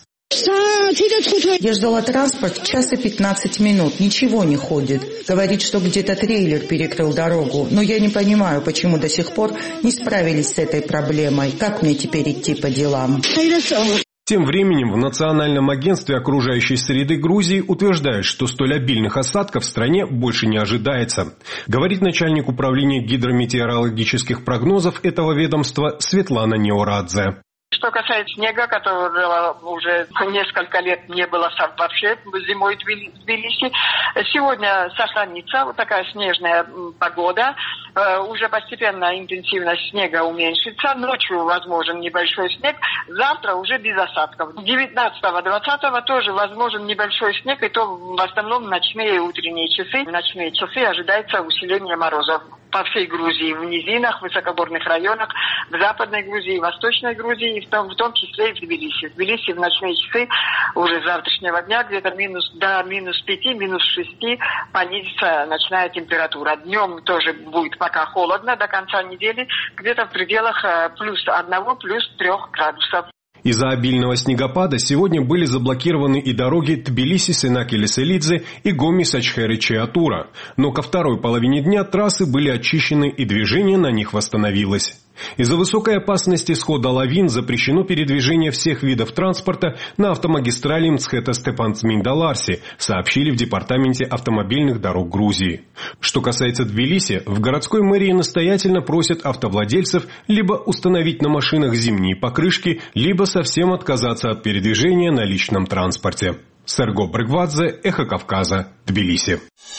Я ждала транспорт 1 час и 15 минут, ничего не ходит. Говорит, что где-то трейлер перекрыл дорогу, но я не понимаю, почему до сих пор не справились с этой проблемой. Как мне теперь идти по делам? Тем временем в Национальном агентстве окружающей среды Грузии утверждают, что столь обильных осадков в стране больше не ожидается. Говорит начальник управления гидрометеорологических прогнозов этого ведомства Светлана Неорадзе. Что касается снега, которого уже несколько лет не было вообще зимой в Тбилиси, сегодня сохранится вот такая снежная погода. Уже постепенно интенсивность снега уменьшится. Ночью возможен небольшой снег. Завтра уже без осадков. 19-20 тоже возможен небольшой снег, и то в основном ночные и утренние часы. В ночные часы ожидается усиление морозов по всей Грузии, в низинах, в высокогорных районах, в Западной Грузии, в Восточной Грузии, в том числе и в Тбилиси. В Тбилиси в ночные часы уже с завтрашнего дня где-то до минус 5, минус 6 понизится ночная температура. Днем тоже будет пока холодно до конца недели, где-то в пределах плюс 1, плюс 3 градусов. Из-за обильного снегопада сегодня были заблокированы и дороги Тбилиси-Сенакели-Селидзе и Гоми-Сачхери-Чиатура. Но ко второй половине дня трассы были очищены и движение на них восстановилось. Из-за высокой опасности схода лавин запрещено передвижение всех видов транспорта на автомагистрали Мцхета-Степан-Цминда-Ларси, сообщили в Департаменте автомобильных дорог Грузии. Что касается Тбилиси, в городской мэрии настоятельно просят автовладельцев либо установить на машинах зимние покрышки, либо совсем отказаться от передвижения на личном транспорте. Серго Брыгвадзе, Эхо Кавказа, Тбилиси.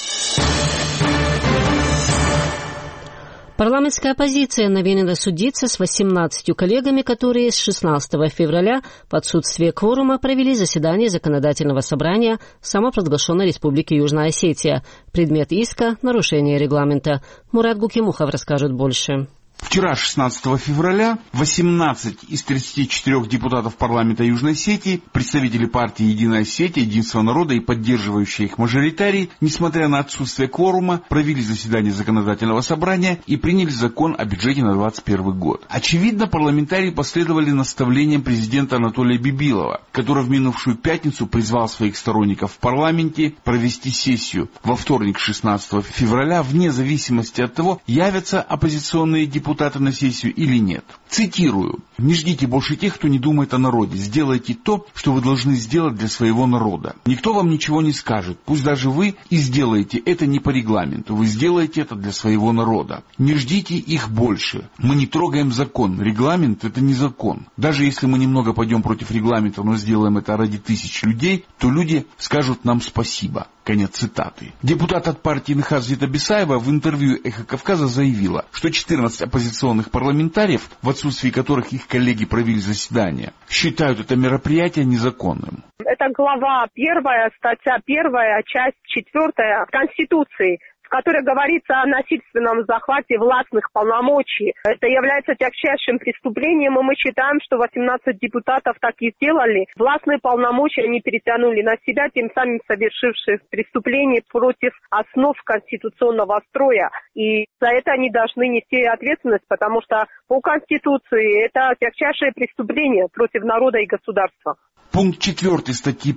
Парламентская оппозиция намерена судиться с 18 коллегами, которые с 16 февраля в отсутствие кворума провели заседание Законодательного собрания самопровозглашенной Республики Южная Осетия. Предмет иска – нарушение регламента. Мурат Гукимухов расскажет больше. Вчера, 16 февраля, 18 из 34 депутатов парламента Южной Осетии, представители партии «Единая Осетия», «Единство народа» и поддерживающие их мажоритарии, несмотря на отсутствие кворума, провели заседание Законодательного собрания и приняли закон о бюджете на 2021 год. Очевидно, парламентарии последовали наставлениям президента Анатолия Бибилова, который в минувшую пятницу призвал своих сторонников в парламенте провести сессию во вторник, 16 февраля, вне зависимости от того, явятся оппозиционные депутаты на сессию или нет. Цитирую. «Не ждите больше тех, кто не думает о народе. Сделайте то, что вы должны сделать для своего народа. Никто вам ничего не скажет. Пусть даже вы и сделаете это не по регламенту. Вы сделаете это для своего народа. Не ждите их больше. Мы не трогаем закон. Регламент – это не закон. Даже если мы немного пойдем против регламента, но сделаем это ради тысяч людей, то люди скажут нам спасибо». Конец цитаты. Депутат от партии Нхазита Бисаева в интервью «Эхо Кавказа» заявила, что 14 оппозиционных парламентариев, в отсутствии которых их коллеги провели заседание, считают это мероприятие незаконным. Это глава 1, статья 1, часть 4 Конституции, в которой говорится о насильственном захвате властных полномочий. Это является тягчайшим преступлением, и мы считаем, что 18 депутатов так и сделали. Властные полномочия они перетянули на себя, тем самым совершивших преступление против основ конституционного строя. И за это они должны нести ответственность, потому что по Конституции это тягчайшее преступление против народа и государства. Пункт 4 статьи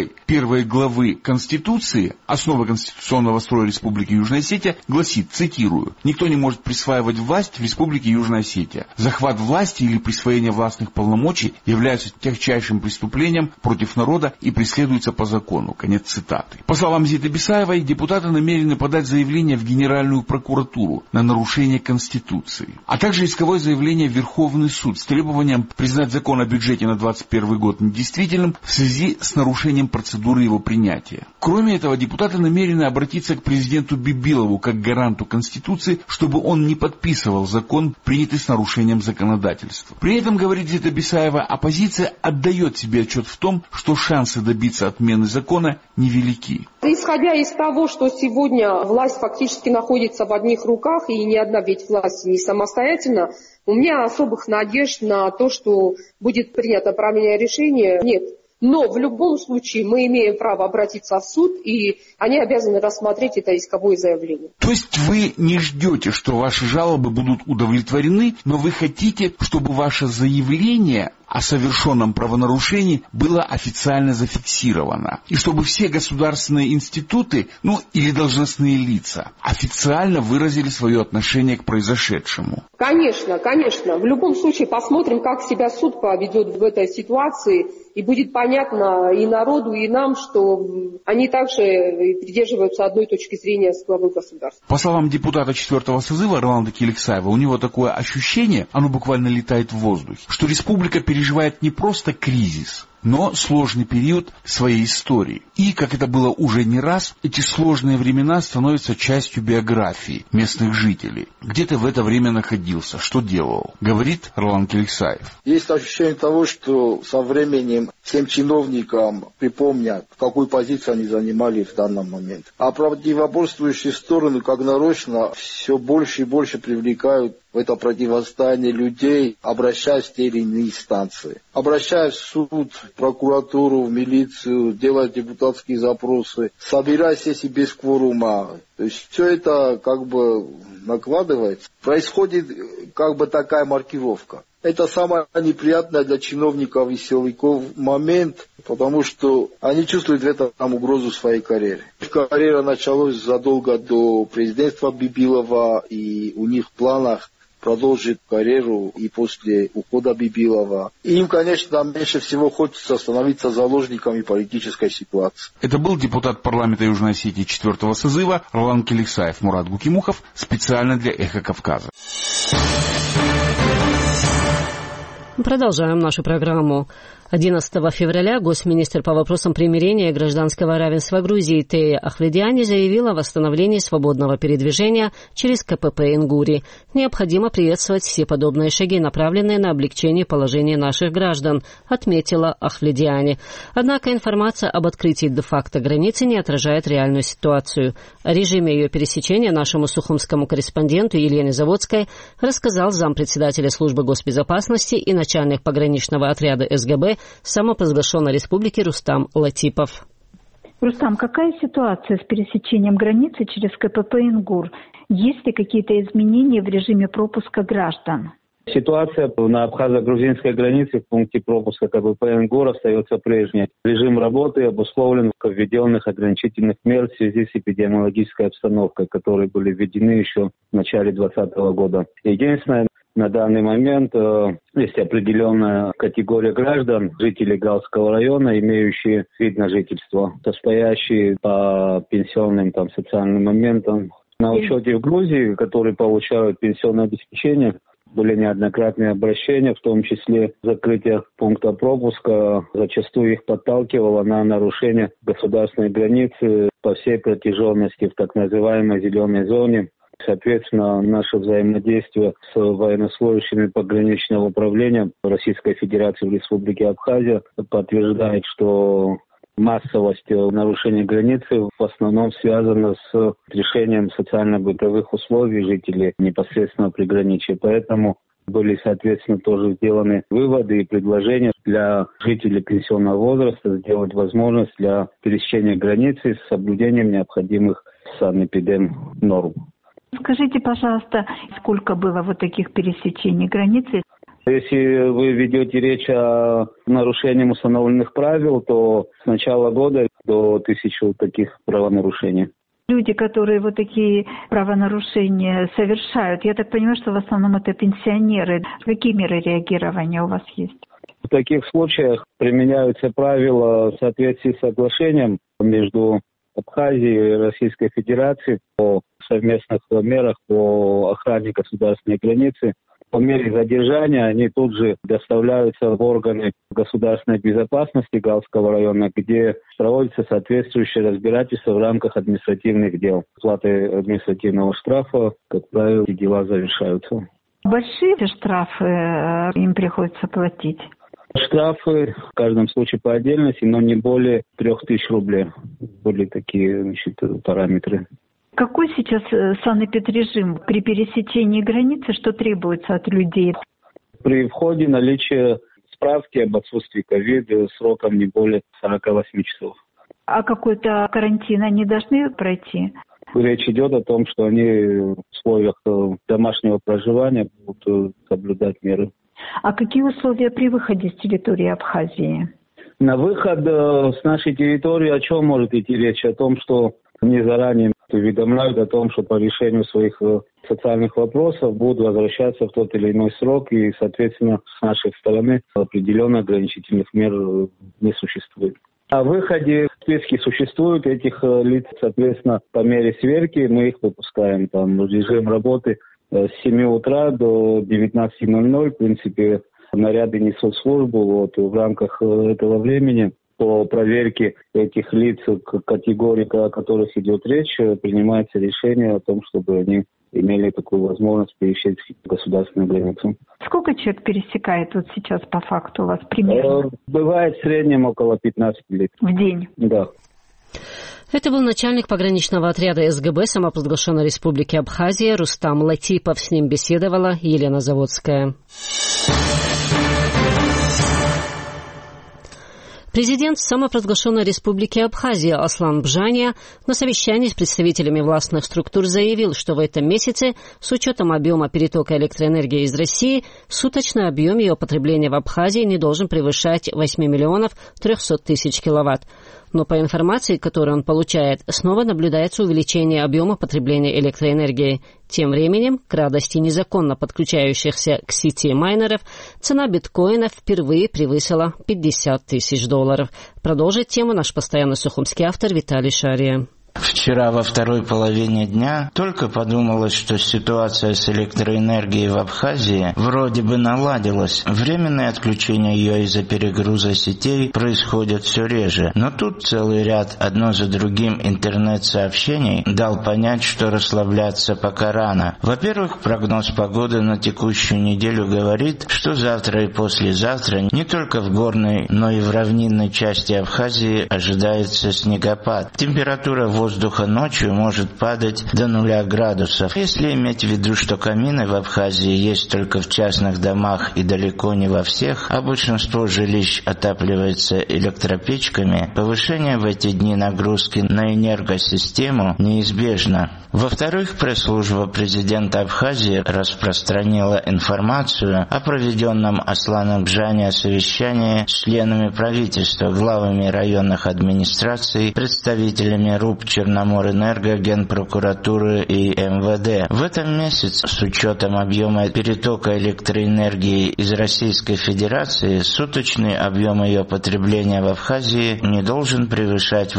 1 главы Конституции «Основы конституционного строя Республики Южная Осетия» гласит, цитирую, «Никто не может присваивать власть в Республике Южная Осетия. Захват власти или присвоение властных полномочий являются тягчайшим преступлением против народа и преследуются по закону». Конец цитаты. По словам Зиты Бисаевой, депутаты намерены подать заявление в Генеральную прокуратуру на нарушение Конституции, а также исковое заявление в Верховный суд с требованием признать закон о бюджете на 2021 год недействительным в связи с нарушением процедуры его принятия. Кроме этого, депутаты намерены обратиться к президенту Бибилову как гаранту Конституции, чтобы он не подписывал закон, принятый с нарушением законодательства. При этом, говорит Зита Бисаева, оппозиция отдает себе отчет в том, что шансы добиться отмены закона невелики. Исходя из того, что сегодня власть фактически находится в одних руках, и ни одна ведь власть не самостоятельна, у меня особых надежд на то, что будет принято правильное решение, нет. Но в любом случае мы имеем право обратиться в суд, и они обязаны рассмотреть это исковое заявление. То есть вы не ждете, что ваши жалобы будут удовлетворены, но вы хотите, чтобы ваше заявление о совершенном правонарушении было официально зафиксировано. И чтобы все государственные институты, или должностные лица, официально выразили свое отношение к произошедшему. Конечно, конечно. В любом случае посмотрим, как себя суд поведет в этой ситуации. И будет понятно и народу, и нам, что они также придерживаются одной точки зрения с главой государства. По словам депутата 4-го созыва Роланда Келексаева, у него такое ощущение, оно буквально летает в воздухе, что республика переживает не просто кризис, но сложный период своей истории. И, как это было уже не раз, эти сложные времена становятся частью биографии местных жителей. Где ты в это время находился? Что делал? Говорит Роланд Келексаев. Есть ощущение того, что со временем всем чиновникам припомнят, какую позицию они занимали в данный момент. А противоборствующие стороны, как нарочно, все больше и больше привлекают в это противостояние людей, обращаясь в те или иные инстанции. Обращаясь в суд, в прокуратуру, в милицию, делая депутатские запросы, собираясь, если без кворума. То есть все это накладывается. Происходит такая маркировка. Это самое неприятное для чиновников и силовиков момент, потому что они чувствуют в этом угрозу своей карьеры. Карьера началась задолго до президентства Бибилова, и у них в планах продолжит карьеру и после ухода Бибилова. И им, конечно, меньше всего хочется становиться заложниками политической ситуации. Это был депутат парламента Южной Осетии 4-го созыва Роланд Келексаев. Мурат Гукимухов специально для «Эхо Кавказа». Продолжаем нашу программу. 11 февраля госминистр по вопросам примирения и гражданского равенства Грузии Тея Ахвледиани заявила о восстановлении свободного передвижения через КПП Ингури. Необходимо приветствовать все подобные шаги, направленные на облегчение положения наших граждан, отметила Ахвледиани. Однако информация об открытии де-факто границы не отражает реальную ситуацию. О режиме ее пересечения нашему сухумскому корреспонденту Елене Заводской рассказал зампредседателя службы госбезопасности и начальник пограничного отряда СГБ самопровозглашенной республики Рустам Латипов. Рустам, какая ситуация с пересечением границы через КПП Ингур? Есть ли какие-то изменения в режиме пропуска граждан? Ситуация на абхазо-грузинской границе в пункте пропуска КПП Ингур остается прежней. Режим работы обусловлен введенных ограничительных мер в связи с эпидемиологической обстановкой, которые были введены еще в начале 2020 года. Единственное, на данный момент есть определенная категория граждан, жителей Галского района, имеющие вид на жительство, состоящие по пенсионным социальным моментам. На учете в Грузии, которые получают пенсионное обеспечение, были неоднократные обращения, в том числе закрытие пункта пропуска. Зачастую их подталкивало на нарушение государственной границы по всей протяженности в так называемой зеленой зоне. Соответственно, наше взаимодействие с военнослужащими пограничного управления Российской Федерации в Республике Абхазия подтверждает, что массовость нарушений границы в основном связана с решением социально-бытовых условий жителей непосредственно приграничия. Поэтому были, соответственно, тоже сделаны выводы и предложения для жителей пенсионного возраста сделать возможность для пересечения границы с соблюдением необходимых санэпидемнорм. Скажите, пожалуйста, сколько было таких пересечений границы? Если вы ведете речь о нарушении установленных правил, то с начала года до 1000 таких правонарушений. Люди, которые вот такие правонарушения совершают, я так понимаю, что в основном это пенсионеры. Какие меры реагирования у вас есть? В таких случаях применяются правила в соответствии с соглашением между Абхазией и Российской Федерацией о совместных мерах по охране государственной границы. По мере задержания они тут же доставляются в органы государственной безопасности Галского района, где проводится соответствующее разбирательство в рамках административных дел. Платой административного штрафа, как правило, эти дела завершаются. Большие штрафы им приходится платить? Штрафы в каждом случае по отдельности, но не более 3000 рублей. Были такие, параметры. Какой сейчас санэпидрежим при пересечении границы, что требуется от людей? При входе наличие справки об отсутствии ковида сроком не более 48 часов. А какой-то карантин они должны пройти? Речь идет о том, что они в условиях домашнего проживания будут соблюдать меры. А какие условия при выходе с территории Абхазии? На выход с нашей территории о чем может идти речь? О том, что они заранее уведомляют о том, что по решению своих социальных вопросов будут возвращаться в тот или иной срок, и, соответственно, с нашей стороны определенных ограничительных мер не существует. О выходе списки существуют этих лиц, соответственно, по мере сверки мы их выпускаем. Там режим работы с 7 утра до 19:00, в принципе, наряды несут службу. В рамках этого времени по проверке этих лиц, категорий, о которых идет речь, принимается решение о том, чтобы они имели такую возможность пересечь государственную границу. Сколько человек пересекает вот сейчас по факту у вас примерно? Бывает в среднем около 15 лиц. В день? Да. Это был начальник пограничного отряда СГБ самопровозглашенной республики Абхазия Рустам Латипов. С ним беседовала Елена Заводская. Президент самопровозглашенной республики Абхазия Аслан Бжания на совещании с представителями властных структур заявил, что в этом месяце, с учетом объема перетока электроэнергии из России, суточный объем ее потребления в Абхазии не должен превышать 8 миллионов 300 тысяч киловатт. Но по информации, которую он получает, снова наблюдается увеличение объема потребления электроэнергии. Тем временем, к радости незаконно подключающихся к сети майнеров, цена биткоина впервые превысила $50 тысяч. Продолжит тему наш постоянный сухумский автор Виталий Шария. Вчера во второй половине дня только подумалось, что ситуация с электроэнергией в Абхазии вроде бы наладилась. Временное отключение ее из-за перегруза сетей происходит все реже. Но тут целый ряд одно за другим интернет-сообщений дал понять, что расслабляться пока рано. Во-первых, прогноз погоды на текущую неделю говорит, что завтра и послезавтра не только в горной, но и в равнинной части Абхазии ожидается снегопад. Температура воздуха ночью может падать до 0 градусов. Если иметь в виду, что камины в Абхазии есть только в частных домах и далеко не во всех, а большинство жилищ отапливается электропечками, повышение в эти дни нагрузки на энергосистему неизбежно. Во-вторых, пресс-служба президента Абхазии распространила информацию о проведенном Асланом Бжания совещании с членами правительства, главами районных администраций, представителями РУП Черноморэнерго, Генпрокуратуры и МВД. В этом месяце, с учетом объема перетока электроэнергии из Российской Федерации, суточный объем ее потребления в Абхазии не должен превышать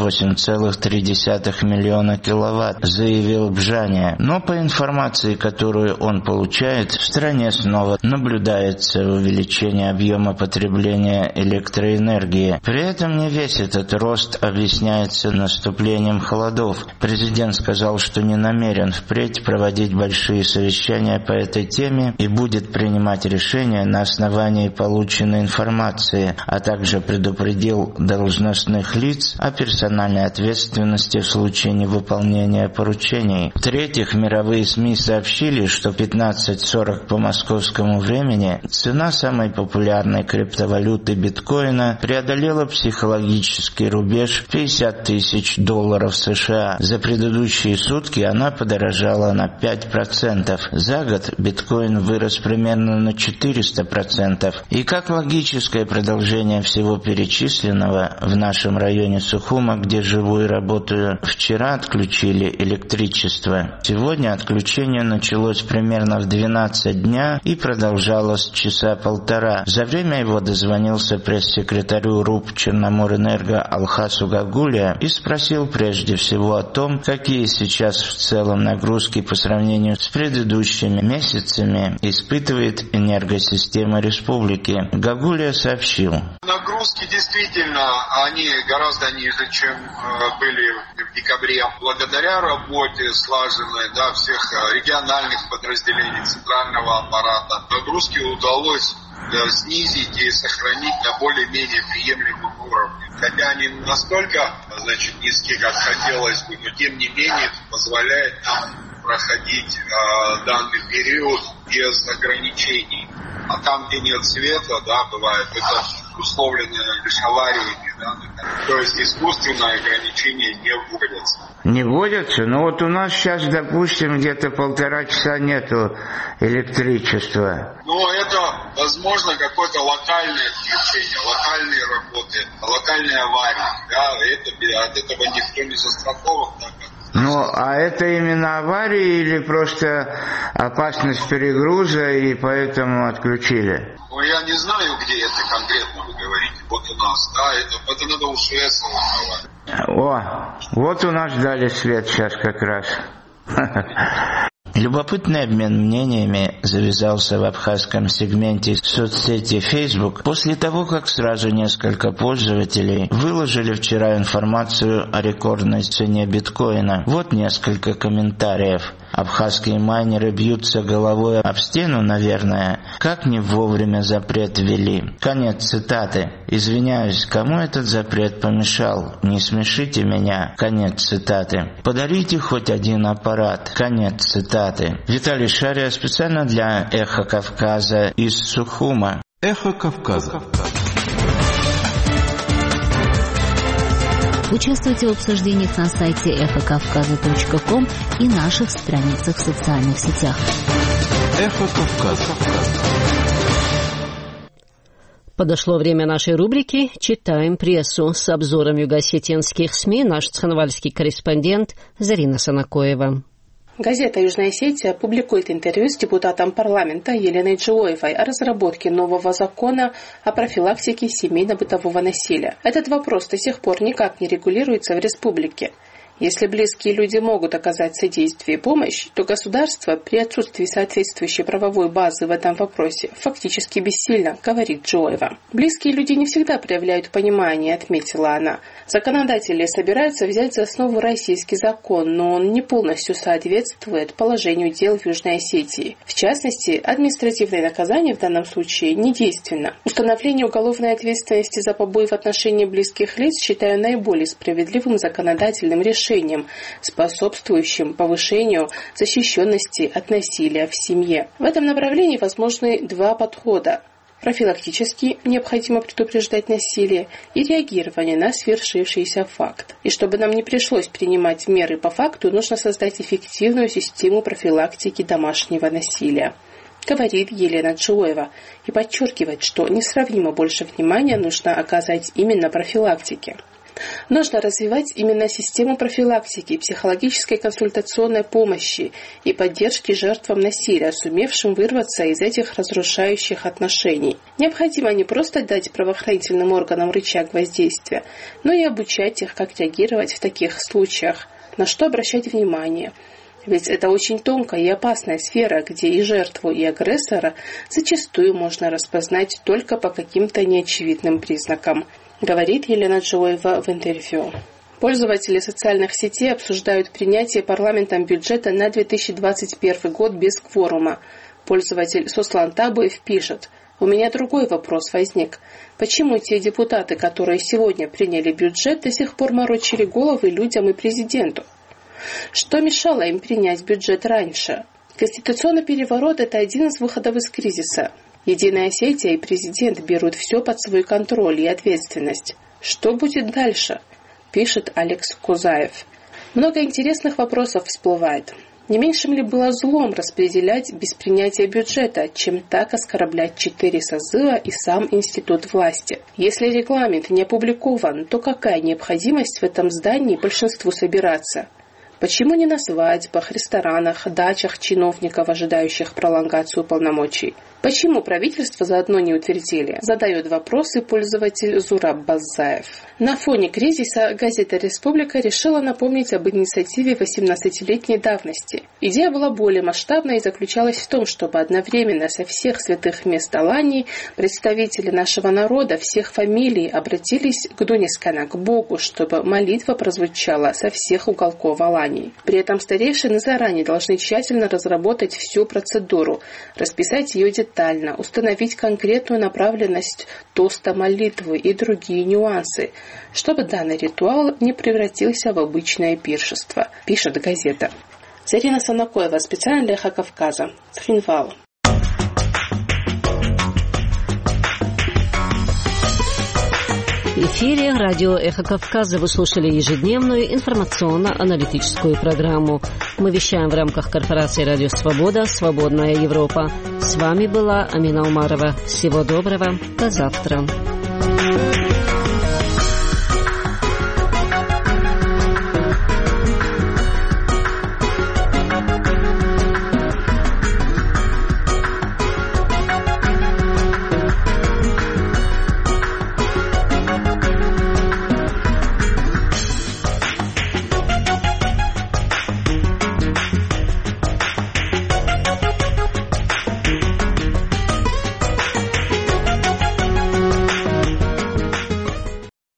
8,3 миллиона киловатт, заявил Бжания. Но по информации, которую он получает, в стране снова наблюдается увеличение объема потребления электроэнергии. При этом не весь этот рост объясняется наступлением холодов. Президент сказал, что не намерен впредь проводить большие совещания по этой теме и будет принимать решения на основании полученной информации, а также предупредил должностных лиц о персональной ответственности в случае невыполнения поручений. В-третьих, мировые СМИ сообщили, что в 15:40 по московскому времени цена самой популярной криптовалюты биткоина преодолела психологический рубеж $50 тысяч США. США. За предыдущие сутки она подорожала на 5%. За год биткоин вырос примерно на 400%. И как логическое продолжение всего перечисленного, в нашем районе Сухума, где живу и работаю, вчера отключили электричество. Сегодня отключение началось примерно в 12 дня и продолжалось часа полтора. За время его дозвонился пресс-секретарю РУП Черноморэнерго Алхасу Гагулия и спросил прежде всего о том, какие сейчас в целом нагрузки по сравнению с предыдущими месяцами испытывает энергосистема республики. Гагулия сообщил. Нагрузки действительно, они гораздо ниже, чем были в декабре. Благодаря работе слаженной всех региональных подразделений центрального аппарата нагрузки удалось снизить и сохранить на более-менее приемлемом уровне. Хотя они настолько низкие, как хотелось бы, но тем не менее это позволяет нам проходить данный период без ограничений. А там, где нет света, бывает, это условлено лишь авариями, то есть искусственные ограничения не вводятся. Не вводятся? Ну вот у нас сейчас, допустим, где-то 1,5 часа нету электричества. Ну это, возможно, какое-то локальное отключение, локальные работы, локальные аварии, от этого никто не застрахован, Ну, а это именно аварии или просто опасность перегруза и поэтому отключили? Ну, я не знаю, где это конкретно вы говорите. Вот у нас, это надо у ШС узнавать. О, вот у нас дали свет сейчас как раз. Любопытный обмен мнениями завязался в абхазском сегменте соцсети Facebook после того, как сразу несколько пользователей выложили вчера информацию о рекордной цене биткоина. Вот несколько комментариев. Абхазские майнеры бьются головой об стену, наверное. Как не вовремя запрет ввели. Конец цитаты. Извиняюсь, кому этот запрет помешал? Не смешите меня. Конец цитаты. Подарите хоть один аппарат. Конец цитаты. Виталий Шария специально для «Эхо Кавказа» из Сухума. «Эхо Кавказа». Участвуйте в обсуждениях на сайте эхокавказа.ком и наших страницах в социальных сетях. Эхо Кавказа. Подошло время нашей рубрики «Читаем прессу». С обзором юго-осетинских СМИ наш цхинвальский корреспондент Зарина Санакоева. Газета «Южная Осетия» публикует интервью с депутатом парламента Еленой Джоевой о разработке нового закона о профилактике семейно-бытового насилия. Этот вопрос до сих пор никак не регулируется в республике. Если близкие люди могут оказать содействие и помощь, то государство при отсутствии соответствующей правовой базы в этом вопросе фактически бессильно, говорит Джоева. Близкие люди не всегда проявляют понимание, отметила она. Законодатели собираются взять за основу российский закон, но он не полностью соответствует положению дел в Южной Осетии. В частности, административное наказание в данном случае недейственно. Установление уголовной ответственности за побои в отношении близких лиц считаю наиболее справедливым законодательным решением, способствующим повышению защищенности от насилия в семье. В этом направлении возможны два подхода. Профилактически необходимо предупреждать насилие и реагирование на свершившийся факт. И чтобы нам не пришлось принимать меры по факту, нужно создать эффективную систему профилактики домашнего насилия, говорит Елена Джоева, и подчеркивает, что несравнимо больше внимания нужно оказать именно профилактике. Нужно развивать именно систему профилактики, психологической консультационной помощи и поддержки жертвам насилия, сумевшим вырваться из этих разрушающих отношений. Необходимо не просто дать правоохранительным органам рычаг воздействия, но и обучать их, как реагировать в таких случаях, на что обращать внимание. Ведь это очень тонкая и опасная сфера, где и жертву, и агрессора зачастую можно распознать только по каким-то неочевидным признакам, говорит Елена Джоева в интервью. Пользователи социальных сетей обсуждают принятие парламентом бюджета на 2021 год без кворума. Пользователь Сослан Табуев пишет: «У меня другой вопрос возник. Почему те депутаты, которые сегодня приняли бюджет, до сих пор морочили головы людям и президенту? Что мешало им принять бюджет раньше? Конституционный переворот – это один из выходов из кризиса. Единая Осетия и президент берут все под свой контроль и ответственность. Что будет дальше?» – пишет Алекс Кузаев. Много интересных вопросов всплывает. Не меньшим ли было злом распределять без принятия бюджета, чем так оскорблять 4 созыва и сам институт власти? Если регламент не опубликован, то какая необходимость в этом здании большинству собираться? Почему не на свадьбах, ресторанах, дачах чиновников, ожидающих пролонгацию полномочий? Почему правительство заодно не утвердили? Задает вопросы пользователь Зураб Базаев. На фоне кризиса газета «Республика» решила напомнить об инициативе 18-летней давности. Идея была более масштабной и заключалась в том, чтобы одновременно со всех святых мест Алании представители нашего народа, всех фамилий обратились к Дунискана, к Богу, чтобы молитва прозвучала со всех уголков Алании. При этом старейшины заранее должны тщательно разработать всю процедуру, расписать ее детально, установить конкретную направленность тоста молитвы и другие нюансы, чтобы данный ритуал не превратился в обычное пиршество, пишет газета. Зарина Санакоева, специально для «Эхо Кавказа», Тхинвал. В эфире радио «Эхо Кавказа» вы слушали ежедневную информационно-аналитическую программу. Мы вещаем в рамках корпорации «Радио Свобода», «Свободная Европа». С вами была Амина Умарова. Всего доброго. До завтра.